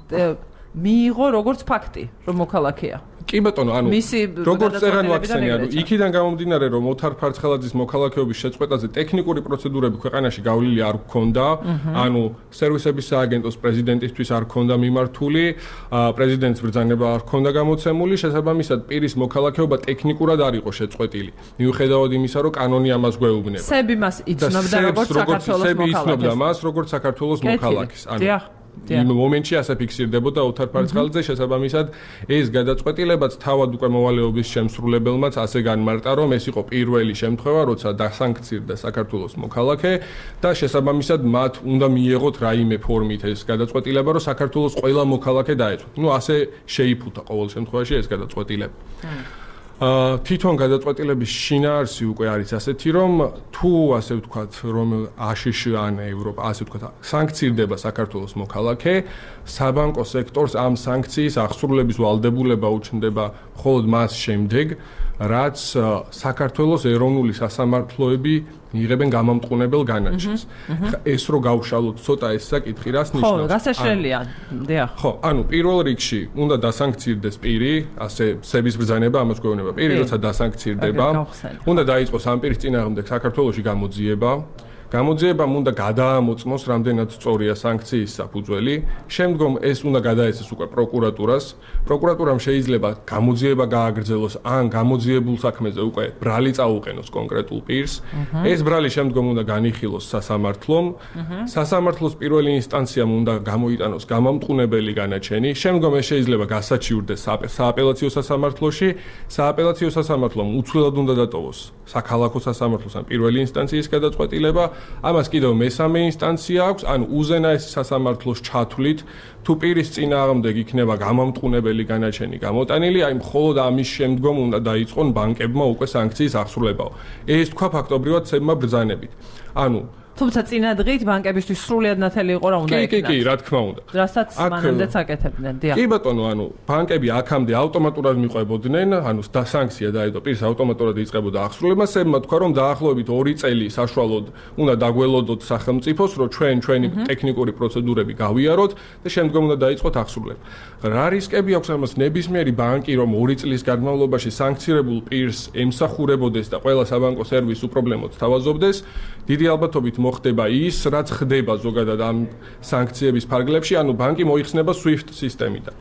მიიღო როგორც ფაქტი, რომ მოქალაქეა. კი ბატონო, ანუ როგორც წერან ვახსენე, ანუ იქიდან გამომდინარე, რომ ოთარ ფარცხელაძის მოქალაქეობის შეწყვეტაზე ტექნიკური პროცედურები ქვეყანაში გავლილი არ გქონდა, ანუ სერვისების სააგენტოს პრეზიდენტისთვის არ გქონდა მიმართული, პრეზიდენტის ბრძანება არ გქონდა გამოცემული, შესაბამისად პირის მოქალაქეობა ტექნიკურად არ იყო შეწყვეტილი. მიუხედავად იმისა, რომ კანონი ამას გვეუბნება. სები მას იცნობდა როგორც საქართველოს მოქალაქეს. სები იცნობდა მას როგორც საქართველოს მოქალაქეს. იმ მომენტში ასე ფიქსირდებოდა ოთარ ფარცხელაძე, შესაბამისად ეს გადაწყვეტილებაც თავად უკვე მოვალეობის შემსრულებელმაც ასე განმარტა, რომ ეს იყო პირველი შემთხვევა, როცა დასანქცირდა საქართველოს მოქალაქე და შესაბამისად მათ უნდა მიიღოთ რაიმე ფორმით ეს გადაწყვეტილება, რომ საქართველოს ყველა მოქალაქე დაეწყვეტ. ნუ ასე შეიფუთა ყოველ შემთხვევაში ეს გადაწყვეტილება. თვითონ გადაწყვეტილების შინაარსი უკვე არის ასეთი, რომ თუ ასე ვთქვათ, რომ აშშ ან ევროპა ასე ვთქვათ, სანქცირდება საქართველოს მოქალაქე, საბანკო სექტორს ამ სანქციის აღსრულების ვალდებულება უჩნდება მხოლოდ მას შემდეგ, რაც საქართველოს ეროვნული სასამართლოები იღებენ გამამტყუნებელ განაჩენს. ეს რო გავშალოთ ცოტა ეს საკითხი რას ნიშნავს? ხო, გასაშლელია. დიახ. ხო, ანუ პირველ რიგში უნდა დასანქცირდეს პირი, ასე სების ბრძანება ამას გვეუბნება. პირი როცა დასანქცირდება, უნდა დაიწყოს ამ პირის წინააღმდეგ საქართველოში გამოძიება. გამოძიებამ უნდა გადაამოწმოს, რამდენად სწორია სანქციის საფუძველი. შემდგომ ეს უნდა გადაეცეს უკვე პროკურატურას. პროკურატურამ შეიძლება გამოძიება გააგრძელოს ან გამოძიებულ საქმეზე უკვე ბრალი წაუყენოს კონკრეტულ პირს. ეს ბრალი შემდგომ უნდა განიხილოს სასამართლომ. სასამართლოს პირველი ინსტანციამ უნდა გამოიტანოს გამამტყუნებელი განაჩენი. შემდგომ ეს შეიძლება გასაჩივრდეს სააპელაციო სასამართლოში. სააპელაციო სასამართლომ უცვლელად უნდა დატოვოს საქალაქო სასამართლოს ან პირველი ინსტანციის გადაწყვეტილება. ამას კიდევ მესამე ინსტანცია აქვს, ანუ უზენაესი სასამართლოს ჩათვლით, თუ პირის წინააღმდეგ იქნება გამამტყუნებელი განაჩენი გამოტანილი, აი მხოლოდ ამის შემდგომ უნდა დაიწყონ ბანკებმა უკვე სანქციის აღსრულებაო. ეს თქვა ფაქტობრივად სებმა ბრძანებით. ანუ თუმცა წინა დღით ბანკებისთვის სრულიად ნათელი იყო რა უნდა იქნათ. კი, რა თქმა უნდა. რასაც მანამდეც აკეთებდნენ, დიახ. კი ბატონო, ანუ ბანკები აქამდე ავტომატურად მიყვებოდნენ, ანუ სანქცია დაედო პირს ავტომატურად იწყებოდა აღსრულება, სებმა თქვა რომ დაახლოებით 2 წელი საშუალოდ უნდა დაგველოდოთ სახელმწიფოს, რომ ჩვენი ტექნიკური პროცედურები გავიაროთ და შემდგომ უნდა დაიწყოთ აღსრულება. რა რისკები აქვს ამას? ნებისმიერი ბანკი რომ 2 წლის განმავლობაში სანქცირებულ პირს ემსახურებოდეს და ყველა საბანკო სერვისი უპრობლემოდ თავაზობდეს, დიდი ალბათობით მოხდება ის, რაც ხდება ზოგადად ამ სანქციების ფარგლებში, ანუ ბანკი მოიხსნება SWIFT სისტემიდან.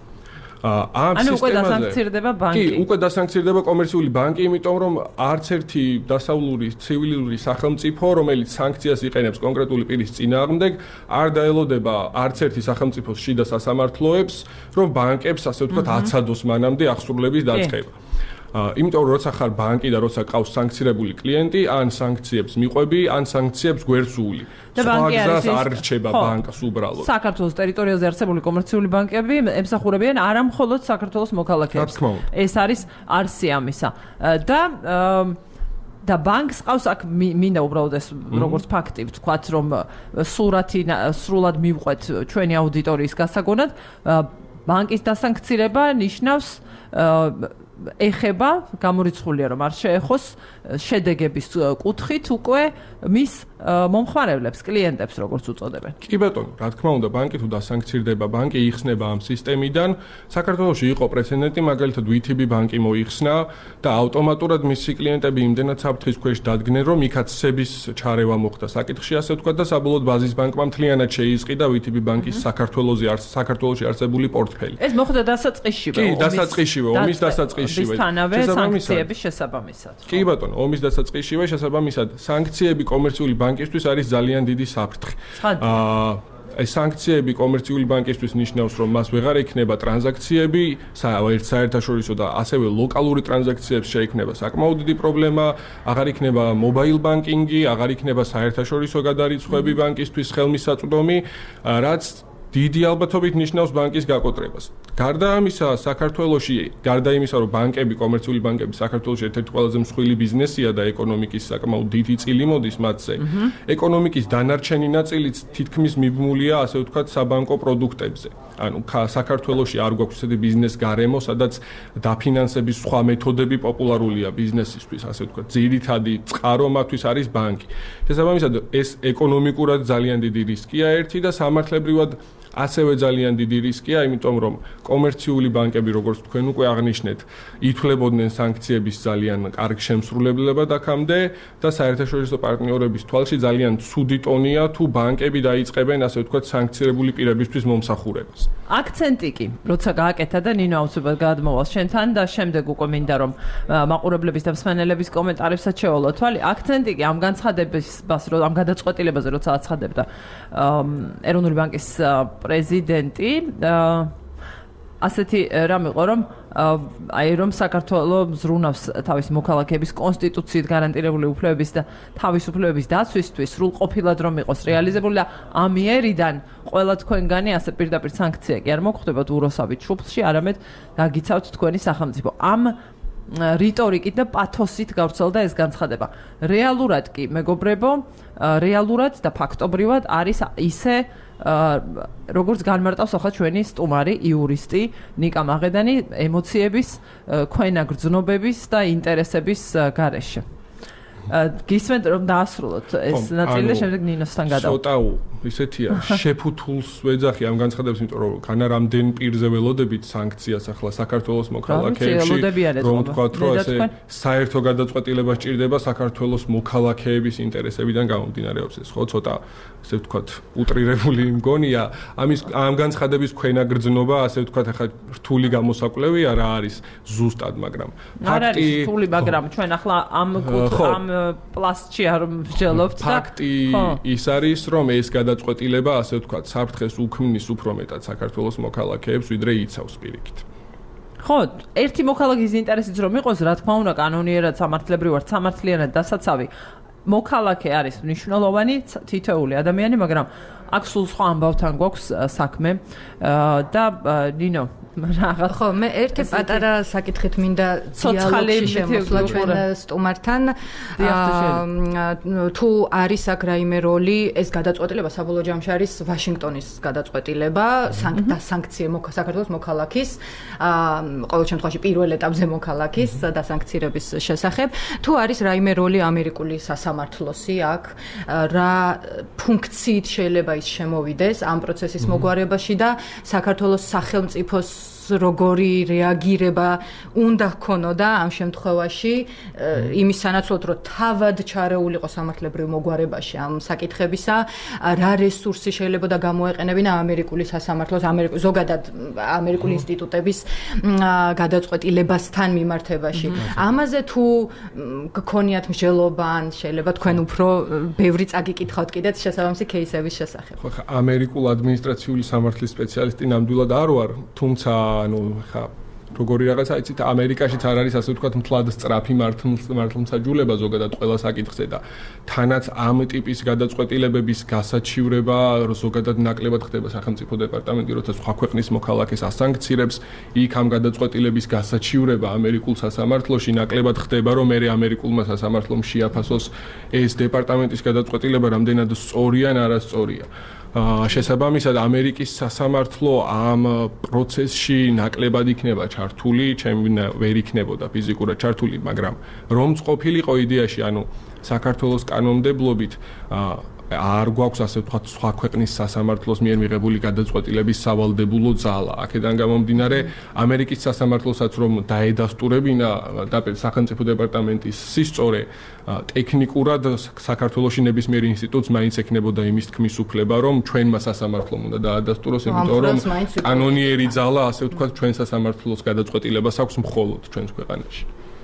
ანუ უკვე დასანქცირდება ბანკი. კი, უკვე დასანქცირდება კომერციული ბანკი, იმიტომ რომ არც ერთი დასავლური ცივილიზური სახელმწიფო, რომელიც სანქციას იყენებს კონკრეტული პირის წინააღმდეგ, არ დაელოდება არც ერთი სახელმწიფოს შიდა სასამართლოებს, რომ ბანკებს ასე ვთქვათ აცადოს მანამდე აღსრულების დაწყება. იმიტომ რომ როცა ხარ ბანკი და როცა ყავს სანქცირებული კლიენტი, ან სანქციებს მიყვები, ან სანქციებს გვერდსული. და ბანკი არ რჩება ბანკს უბრალოდ. საქართველოს ტერიტორიაზე არსებული კომერციული ბანკები ემსახურებიან არა მხოლოდ საქართველოს მოქალაქეებს. ეს არის არსი ამისა. და ბანკს ყავს აქ მინდა უბრალოდ ეს როგორც ფაქტი ვთქვათ, რომ სრულად მივყვეთ ჩვენი აუდიტორიის გასაგონად, ბანკის დასანქცირება ნიშნავს ეხება, გამორიცხულია რომ არ შეეხოს შედეგების კუთხით უკვე მის მომხმარებლებს, კლიენტებს როგორც უწოდებენ. კი ბატონო, რა თქმა უნდა, ბანკი თუ დასანქცირდება, ბანკი იხსნება ამ სისტემიდან. საქართველოში იყო პრეცედენტი, მაგალითად VTB ბანკი მოიხსნა და ავტომატურად მისი კლიენტები იმდენად საფრთხის ქვეშ დადგნენ, რომ იქაც სების ჩარევა მოხდა საკითხში, ასე ვთქვათ და საბოლოოდ ბაზის ბანკმა მთლიანად შეიზყიდა VTB ბანკის საქართველოში არსებული პორტფელი. ეს მოხდა დასაწყისშივე. კი, დასაწყისშივე, ომის დასაწყისშივე. სანქციების შესაბამისად. კი ბატონო, ომის დასაწყისშივე შესაბამისად სანქციები კომერციული ბანკისთვის არის ძალიან დიდი საფრთხე. ეს სანქციები კომერციული ბანკისთვის ნიშნავს, რომ მას ვეღარ ექნება ტრანზაქციები, საერთაშორისო და ასევე ლოკალური ტრანზაქციებს შეექმნება საკმაოდ დიდი პრობლემა, აღარ იქნება მობაილ ბანკინგი, აღარ იქნება საერთაშორისო გადარიცხვები ბანკისთვის ხელმისაწვდომი, რაც დიდი ალბათობით ნიშნავს ბანკის გაკოტრებას. გარდა ამისა, საქართველოში, გარდა იმისა, რომ ბანკები, კომერციული ბანკები საქართველოში ერთ-ერთი ყველაზე მსხვილი ბიზნესია და ეკონომიკის საკმაოდ დიდი წილი მოდის მათზე. ეკონომიკის დანარჩენი ნაწილიც თითქმის მიბმულია, ასე ვთქვათ, საბანკო პროდუქტებზე. ანუ საქართველოში არ გვაქვს ესეთი ბიზნეს გარემო, სადაც დაფინანსების სხვა მეთოდები პოპულარულია ბიზნესისთვის, ასე ვთქვათ, ძირითადი წყარო მათთვის არის ბანკი. შესაბამისად, ეს ეკონომიკურად ძალიან დიდი რისკია ერთი და სამართლებრივად ასევე ძალიან დიდი რისკია, იმიტომ რომ კომერციული ბანკები, როგორც თქვენ უკვე აღნიშნეთ, ითვლებოდნენ სანქციების ძალიან კარგ შემსრულებლად აქამდე და საერთაშორისო პარტნიორების თვალში ძალიან ცუდი ტონია თუ ბანკები დაიწყებენ, ასე ვთქვათ, სანქცირებული პირებისთვის მომსახურებას. აქცენტი კი, როცა გააკეთა და ნინო აუცილებლად გადმოვალ შენთან და შემდეგ უკვე მინდა რომ მაყურებლების და მსმენელების კომენტარებსაც შევალო თვალი. აქცენტი კი ამ განცხადებებას, ამ გადაწყვეტილებაზე, როცა აცხადებდა ეროვნული ბანკის პრეზიდენტი ასეთი რამ იყო რომ რომ საქართველოს ზრუნავს თავის მოქალაქეების კონსტიტუციით გარანტირებული უფლებების და თავისუფლებების დაცვისთვის სრულყოფილად რომ იყოს რეალიზებული და ამ მიერიდან ყველა თქვენგანი ასე პირდაპირ სანქცია კი არ მოგხვდებათ უროსავით შუბლში, არამედ გაგიცავთ თქვენი სახელმწიფო. ამ რიტორიკით და პათოსით გავრცელდა ეს განცხადება. რეალურად კი, მეგობრებო, რეალურად და ფაქტობრივად არის ისე როგორც განმარტავს ახლა ჩვენი სტუმარი, იურისტი ნიკა მაღედანი ემოციების, ქვენაგრძნობების და ინტერესების გარეშე. გისმენთ რომ დაასრულოთ ეს ნაწილი და შემდეგ ნინოსთან გადავიდეთ. ცოტა ისეთია, შეფუთულს ვეძახი ამ განცხადებას, იმიტომ რომ განა რამდენ პირზე ველოდებით სანქციას ახლა საქართველოს მოქალაქეებში, რომ ვთქვათ, რომ ესე საერთო გადაწყვეტილება სჭირდება საქართველოს მოქალაქეების ინტერესებიდან გამომდინარეობს ეს, ხო, ცოტა ასე ვთქვათ, უტრირებული მგონია. ამ განცხადების ქვენაგრძნობა, ასე ვთქვათ, ახლა რთული გამოსაკვლევია რა არის ზუსტად, მაგრამ არ არის რთული, მაგრამ ჩვენ ახლა ამ პლასტში არ ვსჯელობთ და ფაქტი ის არის, რომ ეს გადაწყვეტილება, ასე ვთქვათ, საფრთხეს უქმნის უფრო მეტად საქართველოს მოქალაქეებს, ვიდრე იცავს პირიქით. ხო, ერთი მოქალაქის ინტერესიც რომ იყოს, რა თქმა უნდა, კანონიერად სამართლებრივად, სამართლიანად დასაცავი მოქალაქე არის მნიშვნელოვანი თითოეული ადამიანი, მაგრამ აქ სულ სხვა ამბავთან გვაქვს საქმე და ნინო რაღაც ხო მე ერთი პატარა საკითხით მინდა დიალოგში შემოსვლა ჩვენ სტუმართან თუ არის აქ რაიმე როლი ეს გადაწყვეტილება საბოლოო ჯამში არის ვაშინგტონის გადაწყვეტილება საქართველოს მოქალაქის ყოველ შემთხვევაში პირველ ეტაპზე მოქალაქის დასანქცირების შესახებ თუ არის რაიმე როლი ამერიკული სასამართლოსი აქ რა ფუნქციით შეიძლება ის შემოვიდეს ამ პროცესის მოგვარებაში და საქართველოს სახელმწიფოს როგორი რეაგირება უნდა ჰქონოდა ამ შემთხვევაში იმის სანაცვლოდ რომ თავად ჩარეულიყო სამართლებრივ მოგვარებაში ამ საკითხებისა რა რესურსი შეიძლება და გამოეყენებინა ამერიკული სასამართლოს ზოგადად ამერიკული ინსტიტუტების გადაწყვეტილებასთან მიმართებაში ამაზე თუ გქონიათ მსჯელობა ან შეიძლება თქვენ უფრო ბევრი წაგიკითხავთ კიდეც შესაბამისი кейსების შესახებ ხო ხა ამერიკულ ადმინისტრაციული სამართლის სპეციალისტი ნამდვილად არ ვარ თუმცა ანუ ხა როგორი რაღაცა იცით ამერიკაშიც არ არის ასე ვთქვათ მთლად სწრაფი მართლმსაჯულება ზოგადად ყველა საკითხზე და თანაც ამ ტიპის გადაწყვეტილებების გასაჩივრება ზოგადად ნაკლებად ხდება სახელმწიფო დეპარტამენტი როცა სხვა ქვეყნის მოქალაქეს ასანქცირებს იქ ამ გადაწყვეტილების გასაჩივრება ამერიკულ სასამართლოში ნაკლებად ხდება რომ მე ამერიკულმა სასამართლომ შეაფასოს ეს დეპარტამენტის გადაწყვეტილება რამდენად სწორია ან არასწორია შესაბამისად ამერიკის სასამართლო ამ პროცესში ნაკლებად იქნება ჩართული, ჩემი ვერ იქნებოდა ფიზიკურად ჩართული, მაგრამ რომც ყოფილიყო იდეაში, ანუ საქართველოს კანონმდებლობით არ გვაქვს ასე ვთქვათ სხვა ქვეყნის სასამართლოს მიერ მიღებული გადაწყვეტილების სავალდებულო ძალა. აქედან გამომდინარე, ამერიკის სასამართლოსაც რომ დაედასტურებინა სახელმწიფო დეპარტამენტის სისწორე, ტექნიკურად საქართველოში ნებისმიერ ინსტიტუტს მაინც ექნებოდა იმის თქმის უფლება, რომ ჩვენმა სასამართლომ უნდა დაადასტუროს, იმიტომ რომ კანონიერი ძალა, ასე ვთქვათ, ჩვენ სასამართლოს გადაწყვეტილებას აქვს მხოლოდ ჩვენს ქვეყანაში.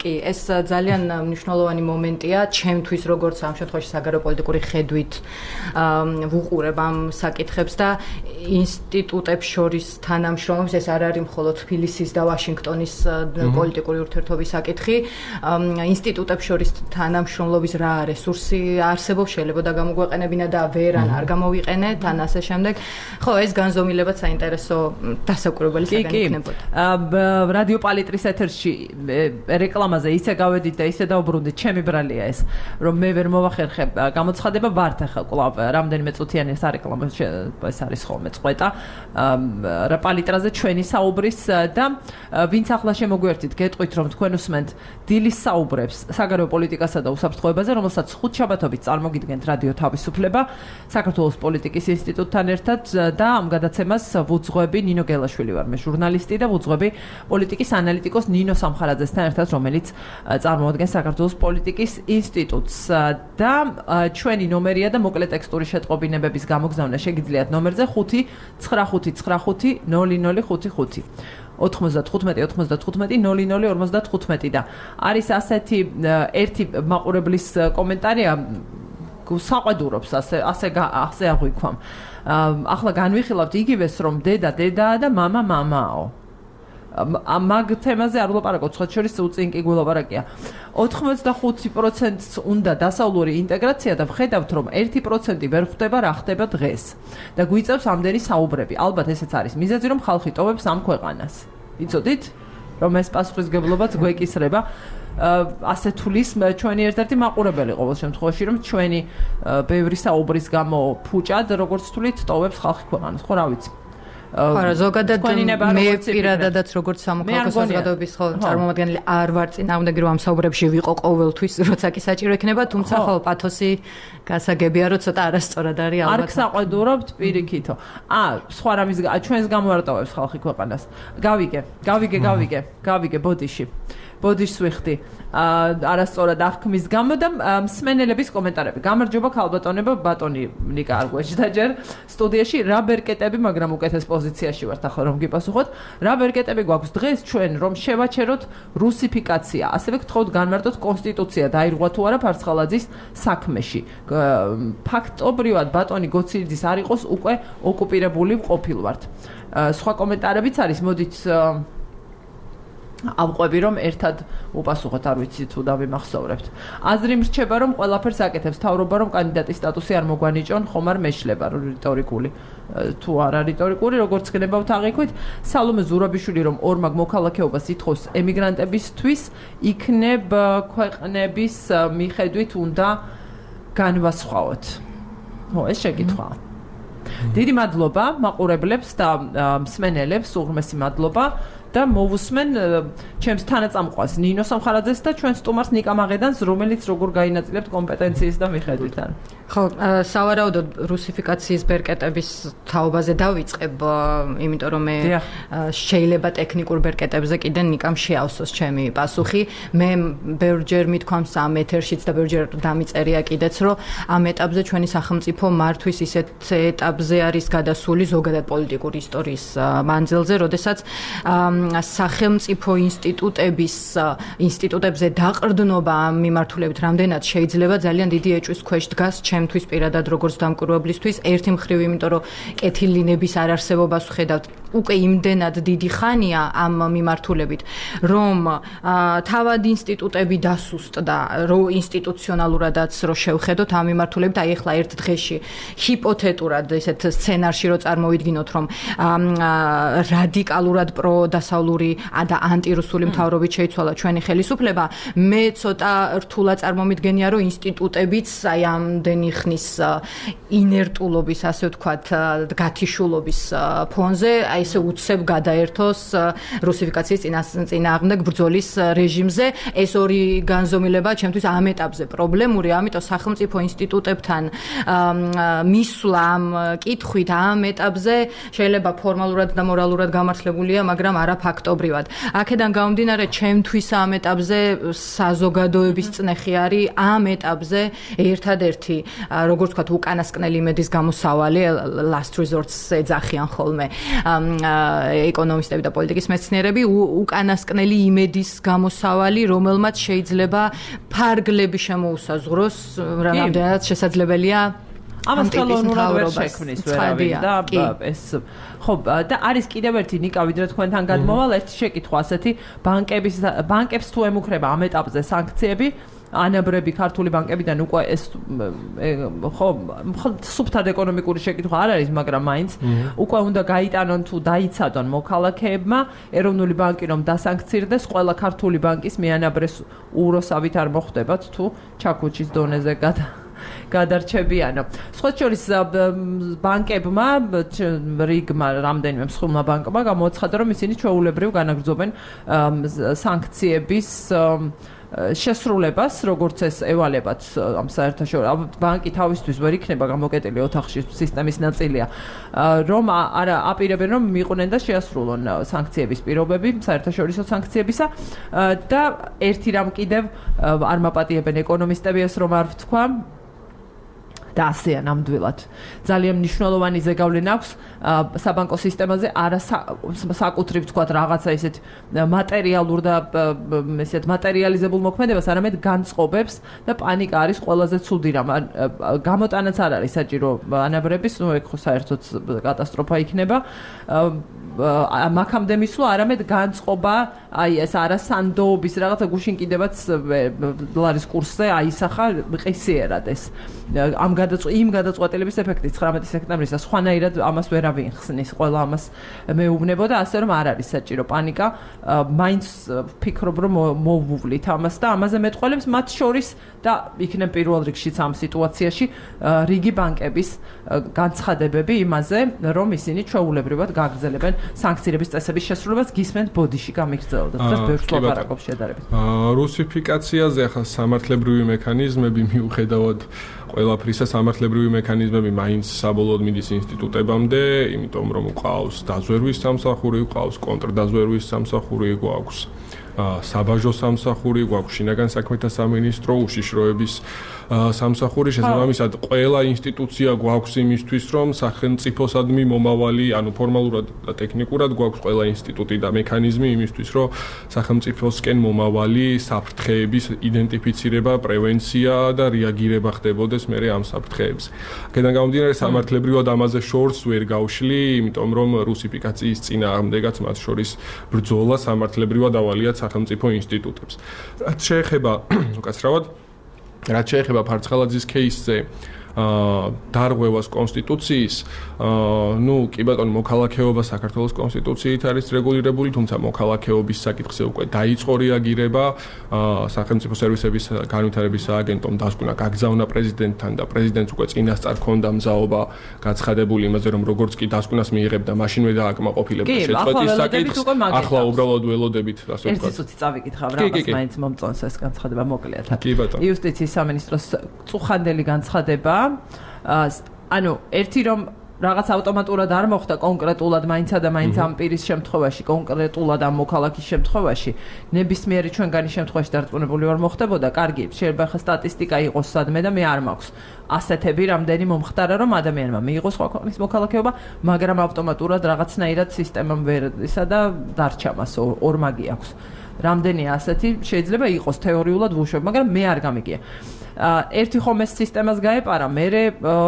კი, ეს ძალიან მნიშვნელოვანი მომენტია ჩემთვის, როგორც ამ შემთხვევაში საგარეოპოლიტიკური ხედვით ვუყურებ ამ საკითხებს და ინსტიტუტებს შორის თანამშრომლობს, ეს არ არის მხოლოდ თბილისის და ვაშინგტონის პოლიტიკური ურთიერთობის საკითხი, ინსტიტუტებს შორის თანამშრომლობის რა რესურსი არსებობს, შეიძლება და გამოგვეყენებინა და ვერან არ გამოვიყენეთ, ან ასე შემდეგ. ხო, ეს განზომილებაც საინტერესო დასაკვირვებელი საგანი იქნებოდა. რადიო პალიტრის ეთერში რეკლამაზე ისე გავედით და ისე დაუბრუნდით, ჩემი ბრალია ეს, რომ მე ვერ მოვახერხებ გამოცხადება ვართ ახლა კვლავ რამდენიმე წუთიანი ესარეკლამა ეს არის ხოლმე წყვეტა პალიტრაზე ჩვენი საუბრის და ვინც ახლა შემოგვერთით გეტყვით რომ თქვენ უსმენთ დილის საუბრებს საგარეო პოლიტიკასა და უსაფრთხოებაზე, რომელსაც ხუთშაბათობით წარმოგიდგენთ რადიო თავისუფლება საქართველოს პოლიტიკის ინსტიტუტთან ერთად და ამ გადაცემას ვუძღვები ნინო გელაშვილი ვარ მე ჟურნალისტი და ვუძღვები პოლიტიკის ანალიტიკოს ნინო სამხარაძესთან ერთად, რომელიც წარმოადგენს საქართველოს პოლიტიკის ინსტიტუტს და ჩვენი ნომერია და მოკლე ტექსტური შეტყობინებების გამოგზავნა შეგიძლიათ ნომერზე 599500555 95-95-00-55 და არის ასეთი ერთი მაყურებლის კომენტარია საყვედურობს ასე აღვიქვამ. ახლა განვიხილავთ იგივეს რომ დედაა და მამაო. მაგ თემაზე არ ვლაპარაკობ, სხვა შორის უწინ კი გულაპარაკია. 85%-ს უნდა დასავლური ინტეგრაცია და ვხედავთ რომ 1% ვერ ხვდება რა ხდება დღეს და გვიწევს ამდენი საუბრები. ალბათ ესეც არის მიზეზი რომ ხალხი ტოვებს ამ ქვეყანას. იცოდით რომ ეს პასუხისგებლობაც გვეკისრება. ასე თulis ჩვენი ერთ-ერთი მაყურებელი ყოველ შემთხვევაში რომ ჩვენი ბევრი საუბრის გამო ფუჭად როგორც თulit ტოვებს ხალხი ქვეყანას. ხო რა ვიცი. არა, ზოგადად მე პირადადაც როგორც სამოქალაქო საზოგადოების წარმომადგენელი არ ვარ წინააღმდეგი რომ ამ საუბრებში ვიყო ყოველთვის, როცა კი საჭირო იქნება, თუმცა ხო პათოსი გასაგებია რომ ცოტა არასწორად არის ალბათ. არ გსაყვედურობთ პირიქითო. სხვა რამის ჩვენს გამოვარტოვებს ხალხი ქვეყანას. გავიგე ბოდიში. ბოდიშს ვიხდი არასწორად აღქმის გამო და მსმენელების კომენტარები. გამარჯობა ქალბატონებო, ბატონი ნიკა არ გვეჭდა ჯერ სტუდიაში რა ბერკეტები, მაგრამ უკეთეს პოზიციაში ვართ ახლა რომ გიპასუხოთ. რა ბერკეტები გვაქვს დღეს ჩვენ რომ შევაჩეროთ რუსიფიკაცია. ასევე გთხოვთ განმარტოთ კონსტიტუცია დაირღვა თუ არა ფარცხალაძის საქმეში. ფაქტობრივად ბატონი გოციძის არ იყოს უკვე ოკუპირებული ყოფილვართ. სხვა კომენტარებიც არის, მოდით ავყვები რომ ერთად უპასუხოთ, არ ვიცი თუ დავიმახსოვრებთ. აზრი მრჩება რომ ყველაფერს აკეთებს თავრობა რომ კანდიდატის სტატუსი არ მოგვანიჭონ, ხომ არ მეშლება რიტორიკული თუ არა რიტორიკული, როგორც გნებავთ აღიქვით. სალომე ზურაბიშვილი რომ ორმაგ მოქალაქეობას ითხოვს ემიგრანტებისთვის, იქნებ ქვეყნების მიხედვით უნდა განვასხვაოთ. ეს შეკითხვაა. დიდი მადლობა მაყურებლებს და მსმენელებს, უღრმესი მადლობა. და მოვუსმენ ჩემს თანაწამყვას ნინო სამხარაძეს და ჩვენ სტუმარს ნიკა მაღედანს, რომელიც როგორ გაინაწილებთ კომპეტენციის და მიხედვითან. ხო, სავარაუდოდ რუსიფიკაციის ბერკეტების თაობაზე დავიწყებ, იმიტომ რომ მე შეიძლება ტექნიკურ ბერკეტებზე კიდე ნიკამ შეავსოს ჩემი პასუხი. მე ბევრჯერ მithქვამს ამ ეთერშიც და ბევრჯერ დამიწერია კიდეც, რომ ამ ეტაპზე ჩვენი სახელმწიფო მართვის ისეთ ეტაპზე არის გადასული ზოგადად პოლიტიკური ისტორიის მანძილზე, როდესაც სახელმწიფო ინსტიტუტებზე დაყრდნობა ამ მიმართულებით რამდენად შეიძლება ძალიან დიდი ეჭვის ქვეშ დგას ჩემთვის პირადად როგორც დამკვირვებლისთვის. ერთი მხრივ, იმიტომ რომ კეთილინების არარსებობას ვხედავთ უკვე იმდენად დიდი ხანია ამ მიმართულებით, რომ თავად ინსტიტუტები დასუსტდა, რომ ინსტიტუციონალურადაც რო შევხედოთ ამ მიმართულებით, აი ახლა ერთ დღეში ჰიპოთეტურად ესეთ სცენარში რო წარმოვიდგინოთ, რომ რადიკალურად პროდასავლური და ანტირუსული მთავრობით შეიცვალა ჩვენი ხელისუფლება, მე ცოტა რთულა წარმომიდგენია, რომ ინსტიტუტებიც აი ამდენი ხნის ინერტულობის, ასე ვთქვათ, გათიშულობის ფონზე აი ესე უცებ გადაერთოს რუსიფიკაციის წინააღმდეგ ბრძოლის რეჟიმზე. ეს ორი განზომილება ჩემთვის ამ ეტაპზე პრობლემური, ამიტომ სახელმწიფო ინსტიტუტებთან მისვლა ამ კითხვით ამ ეტაპზე შეიძლება ფორმალურად და მორალურად გამართლებულია, მაგრამ არა ფაქტობრივად. აქედან გამომდინარე, ჩემთვის ამ ეტაპზე საზოგადოების წნეხი არის ამ ეტაპზე ერთადერთი, როგორც ვთქვათ, უკანასკნელი იმედის გამოსავალი, last resorts ეძახიან ხოლმე. ეკონომისტები და პოლიტიკის მეცნიერები უკანასკნელი იმედის გამოსავალი, რომელმაც შეიძლება ფარგლები შემოუსაზღვროს, რამდენადაც შესაძლებელია ამას ხელოვნურად ვერ შექმნის ვერავინ და ეს ხო და არის კიდევ ერთი ნიკა ვიდრე თქვენთან გადმოვალ ერთი შეკითხვა ასეთი ბანკებს თუ ემუქრება ამ ეტაპზე სანქციები ანაბრები ქართული ბანკებიდან უკვე ეს ხო სუფთად ეკონომიკური შეკითხვა არ არის მაგრამ მაინც უკვე უნდა გაიტანონ თუ დაიცადონ მოქალაქეებმა ეროვნული ბანკი რომ დასანქცირდეს ყველა ქართული ბანკის მეანაბრეს უროსავით არ მოხდებათ თუ ჩაქუჩის დონეზე გადარჩებიანო. სხვა შორის ბანკებმა რიგმა რამდენიმე მსხვილმა ბანკმა გამოაცხადა რომ ისინი ჩვეულებრივ განაგრძობენ სანქციების შესრულებას, როგორც ეს ევალებათ ამ საერთაშორისო ბანკი თავისთვის ვერ იქნება გამოკეტილი ოთახში სისტემის ნაწილია, რომ არა აპირებენ რომ მიყვნენ და შეასრულონ სანქციების პირობები, საერთაშორისო სანქციებისა და ერთი რამ კიდევ არ მაპატიებენ ეკონომისტები ეს რომ არ ვთქვა და ასეა ნამდვილად. ძალიან მნიშვნელოვანი ზეგავლენა აქვს საბანკო სისტემაზე არა საკუთრივ თქვათ რაღაცა ისეთ მატერიალურ და ესეთ მატერიალიზებულ მოქმედებას, არამედ განწყობებს და პანიკა არის ყველაზე ცუდი რამ. გამოტანაც არ არის საჭირო ანაბრების, ნუ ეგ ხო საერთოდ კატასტროფა იქნება. მაქამდე მისვლა არამედ განწყობა, აი ეს არასანდოობის რაღაცა გუშინ კიდევაც დოლარის კურსზე აისახა ყისიერად ეს იმ გადაწყვეტილების ეფექტი 19 სექტემბრის და სხვანაირად ამას ვერავინ ხსნის, ყველა ამას მეუბნებოდა, ასე რომ არ არის საჭირო პანიკა, მაინც ფიქრობ რომ მოვუვლით ამას და ამაზე მეტყველებს მათ შორის და იქნებ პირველ რიგშიც ამ სიტუაციაში რიგი ბანკების განცხადებები იმაზე, რომ ისინი ჩვეულებრივად გაგრძელებენ სანქციების წესების შესრულებას გისმენთ ბოდიში გამიგრძელდა. დღეს ბევრს ლაპარაკობს შედარებით. რუსიფიკაციაზე ახლა სამართლებრივი მექანიზმები მიუხედავად ყველაფრისა სამართლებრივი მექანიზმები მაინც საბოლოოდ მიდის ინსტიტუტებამდე, იმიტომ რომ ყავს დაზვერვის სამსახური, ყავს კონტრდაზვერვის სამსახური, გვაქვს საბაჟო სამსახური, გვაქვს შინაგან საქმეთა სამინისტრო, უშიშროების სამსახური, შესაბამისად ყველა ინსტიტუცია გვაქვს იმისთვის, რომ სახელმწიფოსადმი მომავალი, ანუ ფორმალურად და ტექნიკურად გვაქვს ყველა ინსტიტუტი და მექანიზმი იმისთვის, რომ სახელმწიფოსკენ მომავალი საფრთხეების იდენტიფიცირება, პრევენცია და რეაგირება ხდებოდეს მერე ამ საფრთხეებზე. აქედან გამომდინარე, სამართლებრივად ამაზე შორს ვერ გავშლი, იმიტომ რომ რუსიფიკაციის წინააღმდეგაც მათ შორის ბრძოლა სამართლებრივად ავალიათ სახელმწიფო ინსტიტუტებს. რაც შეეხება ფარცხალაძის кейსზე დარღვევას კონსტიტუციის, ნუ კი ბატონო მოქალაქეობა საქართველოს კონსტიტუციით არის რეგულირებული, თუმცა მოქალაქეობის საკითხზე უკვე დაიწყო რეაგირება, სახელმწიფო სერვისების განვითარების სააგენტომ დასკვნა გაგზავნა პრეზიდენტთან და პრეზიდენტს უკვე წინასწარ ჰქონდა მზაობა გაცხადებული იმაზე, რომ როგორც კი დასკვნას მიიღებდა, მაშინვე დააკმაყოფილებდა შეწყვეტის საკითხს. ახლა უბრალოდ ველოდებით, ასე ვთქვათ. ერთი წუთი წავიკითხავ, რაღაც მაინც მომწონს ეს განცხადება მოკლედ. იუსტიციის სამინისტროს წუხანდელი განცხადება ანუ ერთი რომ რაღაც ავტომატურად არ მოხდა კონკრეტულად მაინცა და მაინც ამ პირის შემთხვევაში, კონკრეტულად ამ მოქალაქის შემთხვევაში, ნებისმიერი ჩვენგანი შემთხვევაში დარწმუნებული ვარ მოხდებოდა, კარგი, შეიძლება ხა სტატისტიკა იყოს სადმე და მე არ მაქვს ასეთები რამდენი მომხდარა, რომ ადამიანმა მიიღოს სხვა ქვეყნის მოქალაქეობა, მაგრამ ავტომატურად რაღაცნაირად სისტემამ ვერ ისა და დარჩა მას ორმაგი აქვს. რამდენია ასეთი, შეიძლება იყოს თეორიულად ვუშვებ, მაგრამ მე არ გამიგია. ერთი ხომ ეს სისტემას გაეპარა, მერე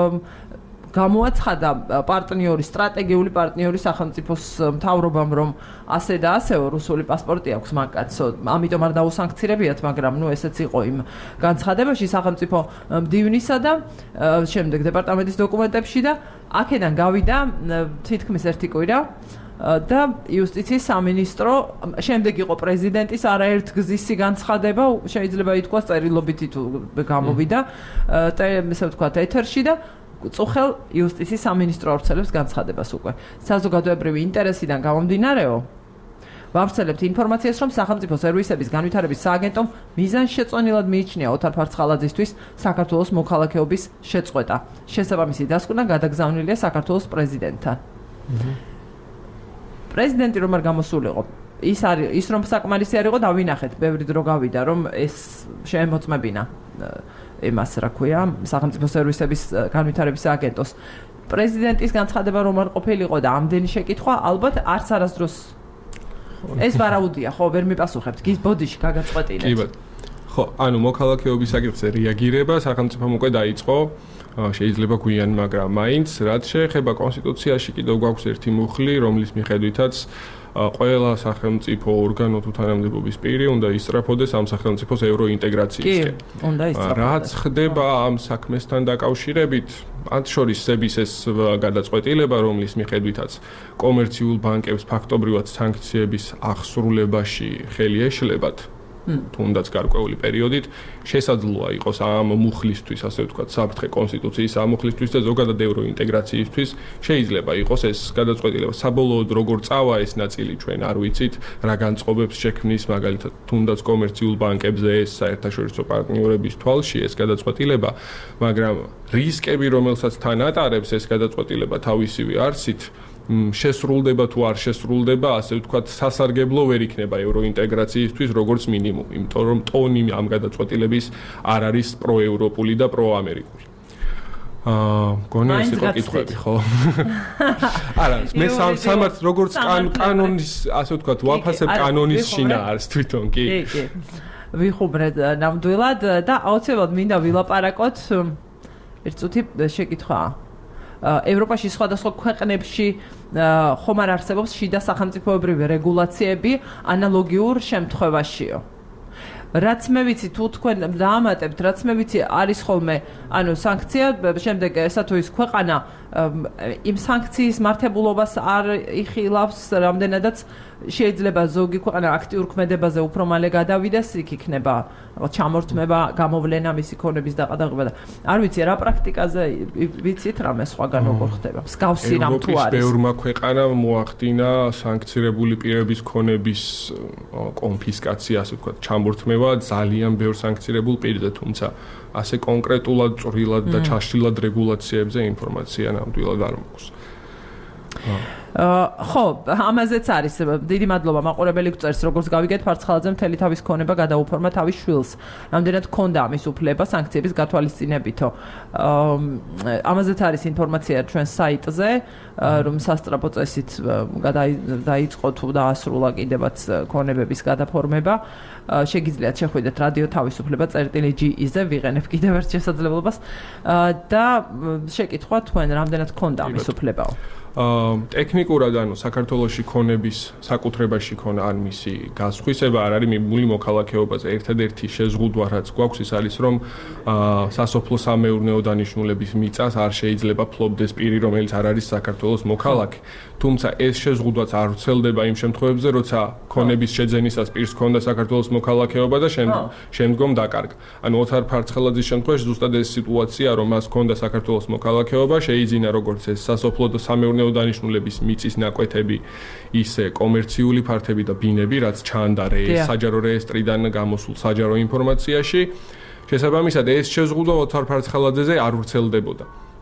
გამოაცხადა პარტნიორი, სტრატეგიული პარტნიორი სახელმწიფოს მთავრობამ, რომ ასე და ასეო რუსული პასპორტი აქვს მაგკაცო, ამიტომ არ დაუსანქცირებიათ, მაგრამ ნუ ესეც იყო იმ განცხადებაში სახელმწიფო მდივნისა და შემდეგ დეპარტამენტის დოკუმენტებში და აქედან გავიდა თითქმის ერთი კვირა და იუსტიციის სამინისტრო, შემდეგ იყო პრეზიდენტის არაერთგზისი განცხადება, შეიძლება ითქვას წერილობითი თუ გამოვიდა ესე ვთქვათ ეთერში და წუხელ იუსტიციის სამინისტრო ავრცელებს განცხადებას უკვე. საზოგადოებრივი ინტერესიდან გამომდინარეო, ვავრცელებთ ინფორმაციას, რომ სახელმწიფო სერვისების განვითარების სააგენტომ მიზანშეწონილად მიიჩნია ოთარ ფარცხალაძისთვის საქართველოს მოქალაქეობის შეწყვეტა. შესაბამისი დასკვნა გადაგზავნილია საქართველოს პრეზიდენტთან. პრეზიდენტი რომ არ გამოსულიყო, ის რომ საკმარისი არ იყო, დავინახეთ, ბევრი დრო გავიდა, რომ ეს შეემოწმებინა იმას, რა ქვია, სახელმწიფო სერვისების განვითარების სააგენტოს. პრეზიდენტის განცხადება რომ არ ყოფილიყო და ამდენი შეკითხვა, ალბათ არც არასდროს ეს ვარაუდია, ხო, ვერ მიპასუხებთ. გის ბოდიში გაგაწყვეტინეთ. კი ბატონო. ხო, ანუ მოქალაქეობის საკითხზე რეაგირება სახელმწიფომ უკვე დაიწყო. შეიძლება გვიან, მაგრამ მაინც რაც შეეხება კონსტიტუციაში კიდევ გვაქვს ერთი მუხლი, რომლის მიხედვითაც ყველა სახელმწიფო ორგანო თუ თანამდებობის პირი უნდა ისწრაფოდეს ამ სახელმწიფოს ევროინტეგრაციისკენ. კი, უნდა ისწრაფოდეს. რაც ხდება ამ საქმესთან დაკავშირებით, მათ შორის სების ეს გადაწყვეტილება, რომლის მიხედვითაც კომერციულ ბანკებს ფაქტობრივად სანქციების აღსრულებაში ხელი ეშლებათ. თუნდაც გარკვეული პერიოდით შესაძლოა იყოს ამ მუხლისთვის, ასე ვთქვათ, საფრთხე კონსტიტუციის ამ მუხლისთვის და ზოგადად ევროინტეგრაციისთვის შეიძლება იყოს ეს გადაწყვეტილება. საბოლოოდ როგორ წავა ეს ნაწილი ჩვენ არ ვიცით, რა განწყობებს შექმნის, მაგალითად, თუნდაც კომერციულ ბანკებზე ეს საერთაშორისო პარტნიორების თვალში ეს გადაწყვეტილება, მაგრამ რისკები, რომელსაც თან ატარებს ეს გადაწყვეტილება თავისივე არსით, შესრულდება თუ არ შესრულდება, ასე ვთქვათ, სასარგებლო ვერ იქნება ევროინტეგრაციისთვის როგორც მინიმუმ, იმიტომ რომ ტონი ამ გადაწყვეტილების არ არის პროევროპული და პროამერიკული. გონია ეს იყო კითხვები, ხო? არა, მე სამართ როგორც კანონის, ასე ვთქვათ, ვაფასებ კანონის შინაარს თვითონ, კი. კი. ვიხუბრეთ ნამდვილად და აუცილებლად მინდა ვილაპარაკოთ ერთ წუთი შეკითხვაა. ევროპაში სხვადასხვა ქვეყნებში ხომ არ არსებობს შიდა სახელმწიფოებრივი რეგულაციები ანალოგიურ შემთხვევაშიო. რაც მე ვიცი თუ თქვენ დაამატებთ, რაც მე ვიცი არის ხოლმე, ანუ სანქცია, შემდეგ ესა თუ ის ქვეყანა იმ სანქციის მართებულობას არ იხილავს, რამდენადაც შეიძლება ზოგი ქვეყანა აქტიურ ქმედებაზე უფრო მალე გადავიდეს, იქ იქნება ჩამორთმება, გამოვლენა მისი ქონების დაყადაღება და არ ვიცი რა პრაქტიკაზე ვიცით რამე სხვაგან როგორ ხდება. მსგავსი რამ თუ არის. ბევრმა ქვეყანამ მოახდინა სანქცირებული პირების ქონების კონფისკაცია, ასე ვთქვათ, ჩამორთმევა ძალიან ბევრ სანქცირებულ პირზე, თუმცა ასე კონკრეტულად, წვრილად და ჩაშლილად რეგულაციებზე ინფორმაცია ნამდვილად არ მაქვს. ხო, ამაზეც არის. დიდი მადლობა მაყურებელი გწერს, როგორც გავიგეთ, ფარცხალაძემ მთელი თავის ქონება გადაუფორმა თავის შვილს. რამდენად ჰქონდა ამის უფლება სანქციების გათვალისწინებითო. ამაზეც არის ინფორმაცია ჩვენ საიტზე, რომ სასტრაფო წესით დაიწყო თუ დაასრულა კიდევაც ქონებების გადაფორმება. შეგიძლიათ შეხვიდეთ რადიო თავისუფლება წერტილი.gi-ზე, ვიღენებ კიდევ ერთ შესაძლებლობას და შეკითხვა თქვენ რამდენად ჰქონდა ამის უფლებაო. ტექნიკურად ანუ საქართველოში ქონების საკუთრებაში ქონა ან მისი გასხვისება არ არის მიბმული მოქალაქეობაზე. ერთადერთი შეზღუდვა რაც გვაქვს ის არის რომ სასოფლო-სამეურნეო დანიშნულების მიწას არ შეიძლება ფლობდეს პირი რომელიც არ არის საქართველოს მოქალაქე. თუმცა ეს შეზღუდვაც არ ვრცელდება იმ შემთხვევებში როცა ქონების შეძენისას პირს ჰქონდა საქართველოს მოქალაქეობა და შემდგომ დაკარგა. ანუ ოთარ ფარცხალაძის შემთხვევაში ზუსტად ეს სიტუაცია რომ მას ჰქონდა საქართველოს მოქალაქეობა შეიძინა როგორც ეს სასოფლო და სამეურნეო დანიშნულების მიწის ნაკვეთები, ისე კომერციული ფართები და ბინები, რაც ჩანდა საჯარო რეესტრიდან გამოსულ საჯარო ინფორმაციაში. შესაბამისად, ეს შეზღუდვა ოთარ ფარცხალაძეზე არ ვრცელდებოდა.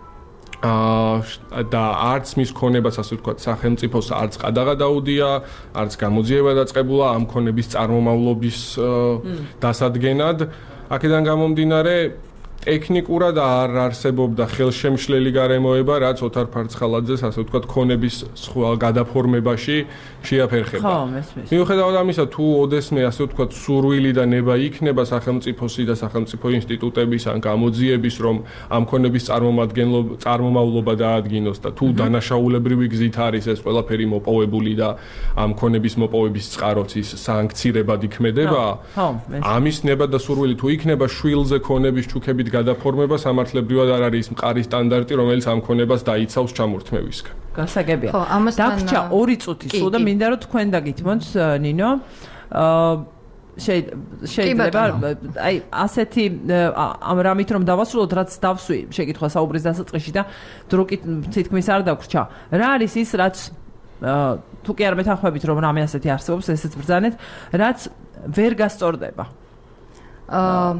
და არც მის ქონებას, ასე ვთქვათ, სახელმწიფოს არც ყადაღა დაუდია, არც გამოძიება დაწყებულა ამ ქონების წარმომავლობის დასადგენად. აქედან გამომდინარე ტექნიკურად არ არსებობდა ხელშემშლელი გარემოება, რაც ოთარ ფარცხალაძეს, ასე ვთქვათ, ქონების სხვა გადაფორმებაში შეაფერხება. ხო, მესმის. მიუხედავად ამისა, თუ ოდესმე, ასე ვთქვათ, სურვილი და ნება იქნება სახელმწიფოსი და სახელმწიფო ინსტიტუტების ან გამოძიების, რომ ამ ქონების წარმომავლობა დაადგინოს და თუ დანაშაულებრივი გზით არის ეს ყველაფერი მოპოვებული და ამ ქონების მოპოვების წყაროც ის სანქცირებად იქმედება, ამის ნება და სურვილი თუ იქნება შვილზე ქონების ჩუქებით გადაფორმება სამართლებრივად არ არის მყარი სტანდარტი, რომელიც ამ ქონებას დაიცავს ჩამორთმევისგან. გასაგებია. დაგვრჩა 2 წუთი სულ და მინდა რომ თქვენ დაგითმოთ ნინო. შეიძლება აი ასეთი ამ რამით რომ დავასრულოთ, რაც დავსვი შეკითხვა საუბრის დასაწყისში და დრო კი თითქმის არ დაგვრჩა. რა არის ის, რაც თუ კი არ მეთანხმებით რომ რამე ასეთი არსებობს, ესეც ბრძანეთ, რაც ვერ გასწორდება.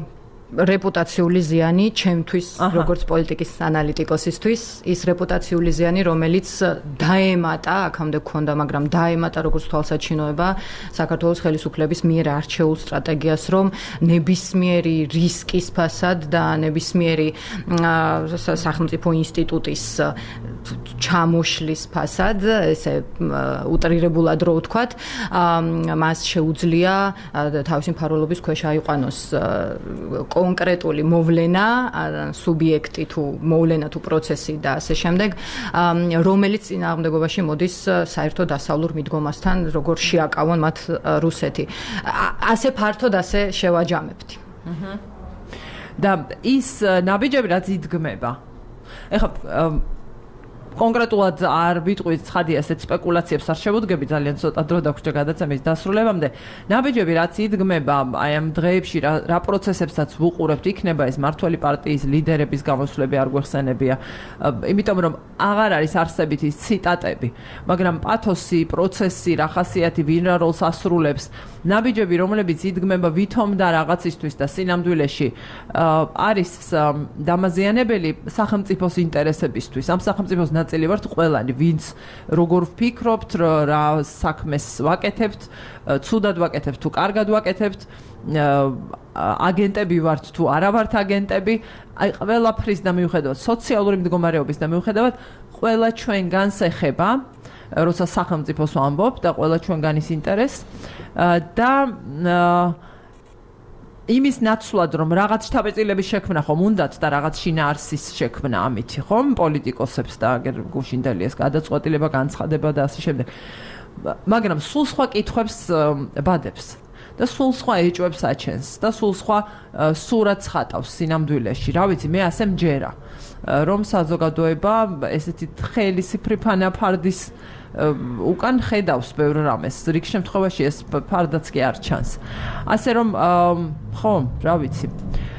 რეპუტაციული ზიანი ჩემთვის როგორც პოლიტიკის ანალიტიკოსისთვის ის რეპუტაციული ზიანი რომელიც დაემატა აქამდე გქონდა მაგრამ დაემატა როგორც თვალსაჩინოება საქართველოს ხელისუფლების მიერ არჩეულ სტრატეგიას რომ ნებისმიერი რისკის ფასად და ნებისმიერი სახელმწიფო ინსტიტუტის ჩამოშლის ფასად ესე უტრირებულად რო ვთქვათ მას შეუძლია თავისი მფარველობის ქვეშ აიყვანოს კონკრეტული მოვლენა, სუბიექტი თუ მოვლენა თუ პროცესი და ასე შემდეგ, რომელიც წინააღმდეგობაში მოდის საერთო დასავლურ მიდგომასთან, როგორ შეაკავონ მათ რუსეთი. ასე ფართოდ ასე შევაჯამებთ. და ის ნაბიჯები რაც იდგმება. ეხლა კონკრეტულად არ ვიტყვით ცხადია ესეთ სპეკულაციებს არ შევუდგები ძალიან ცოტა დრო დაგვრჩა გადაცემის დასრულებამდე ნაბიჯები რაც იდგმება აი ამ დღეებში რა პროცესებსაც ვუყურებთ იქნება ეს მართველი პარტიის ლიდერების გამოსვლები არ გვეხსენებია იმიტომ რომ აღარ არის არსებითი ციტატები მაგრამ პათოსი პროცესი რა ხასიათი ვინ რა როლს ასრულებს ნაბიჯები რომლებიც იდგმება ვითომ და რაღაცისთვის და სინამდვილეში არის დამაზიანებელი სახელმწიფოს ინტერესებისთვის ამ სახელმწიფოს ნაწილი ვართ ყველანი, ვინც როგორ ვფიქრობთ, რა საქმეს ვაკეთებთ, ცუდად ვაკეთებთ თუ კარგად ვაკეთებთ, აგენტები ვართ თუ არა ვართ აგენტები, აი ყველაფრის და მიუხედავად სოციალური მდგომარეობის და მიუხედავად ყველა ჩვენგანს ეხება, როცა სახელმწიფოს ვამბობ და ყველა ჩვენგანის ინტერესს და იმის ნაცვლად რომ რაღაც შთაბეჭდილების შექმნა ხომ უნდათ და რაღაც შინაარსის შექმნა ამითი ხომ პოლიტიკოსებს და აგერ გუშინდელი ეს გადაწყვეტილება განცხადება და ასე შემდეგ მაგრამ სულ სხვა კითხვებს ბადებს და სულ სხვა ეჭვებს აჩენს და სულ სხვა სურათს ხატავს სინამდვილეში რა ვიცი მე ასე მჯერა რომ საზოგადოება ესეთი ხელისიფრი ფანაფარდის უკან ხედავს ბევრ რამეს რიგ შემთხვევაში ეს ფარდაც კი არ ჩანს ასე რომ ხო რა ვიცი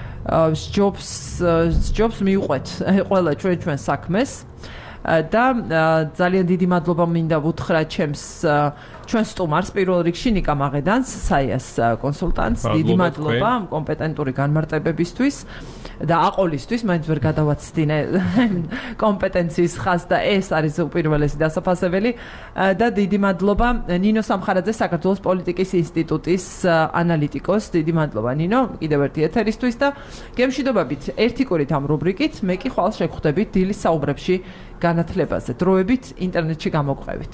ჯობს მიუყვეთ ყველა ჩვენ საქმეს და ძალიან დიდი მადლობა მინდა ვუთხრა ჩემს ჩვენ სტუმარს პირველ რიგში ნიკა მაღედანს საიას კონსულტანტს დიდი მადლობა კომპეტენტური განმარტებებისთვის და აყოლისთვის მაინც ვერ გადავაცდინე კომპეტენციის ხაზს და ეს არის უპირველესი დასაფასებელი და დიდი მადლობა ნინო სამხარაძე საქართველოს პოლიტიკის ინსტიტუტის ანალიტიკოს დიდი მადლობა ნინო კიდევ ერთი ეთერისთვის და გემშვიდობებით ერთი კვირით ამ რუბრიკით მე კი ხვალ შეგხვდებით დილის საუბრებში განათლებაზე დროებით ინტერნეტში გამოგყვებით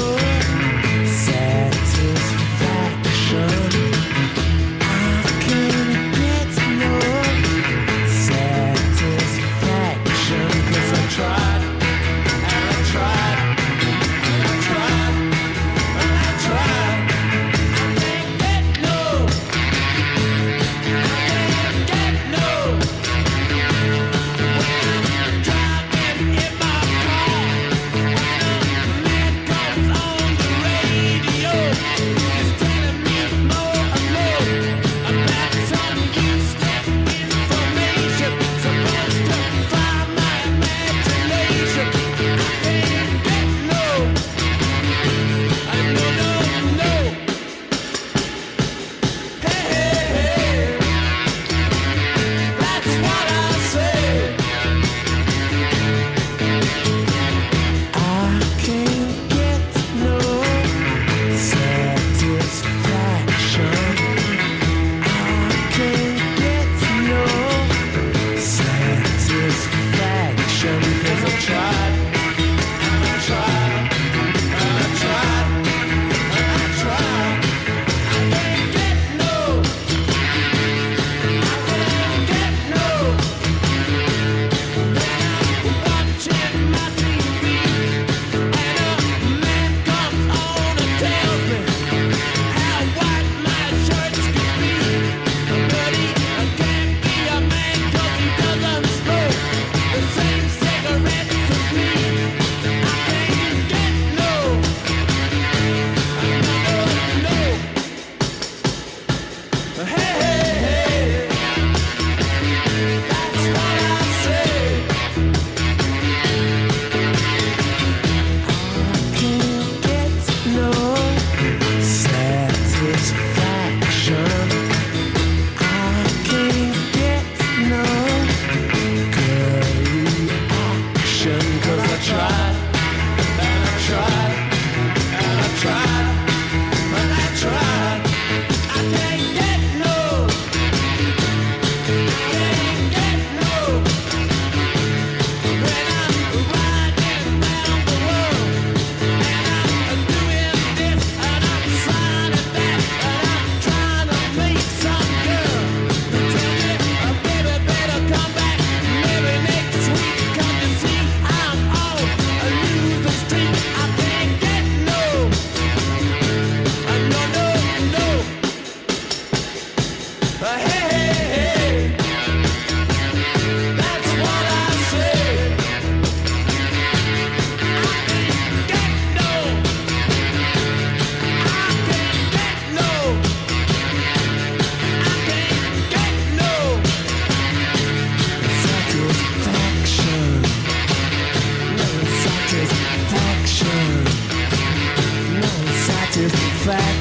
Satisfaction. I can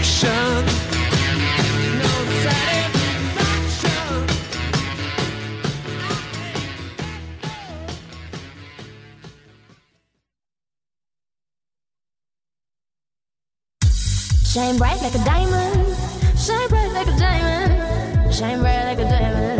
satisfaction. No satisfaction. Shine bright like a diamond. Shine bright like a diamond. Shine bright like a diamond.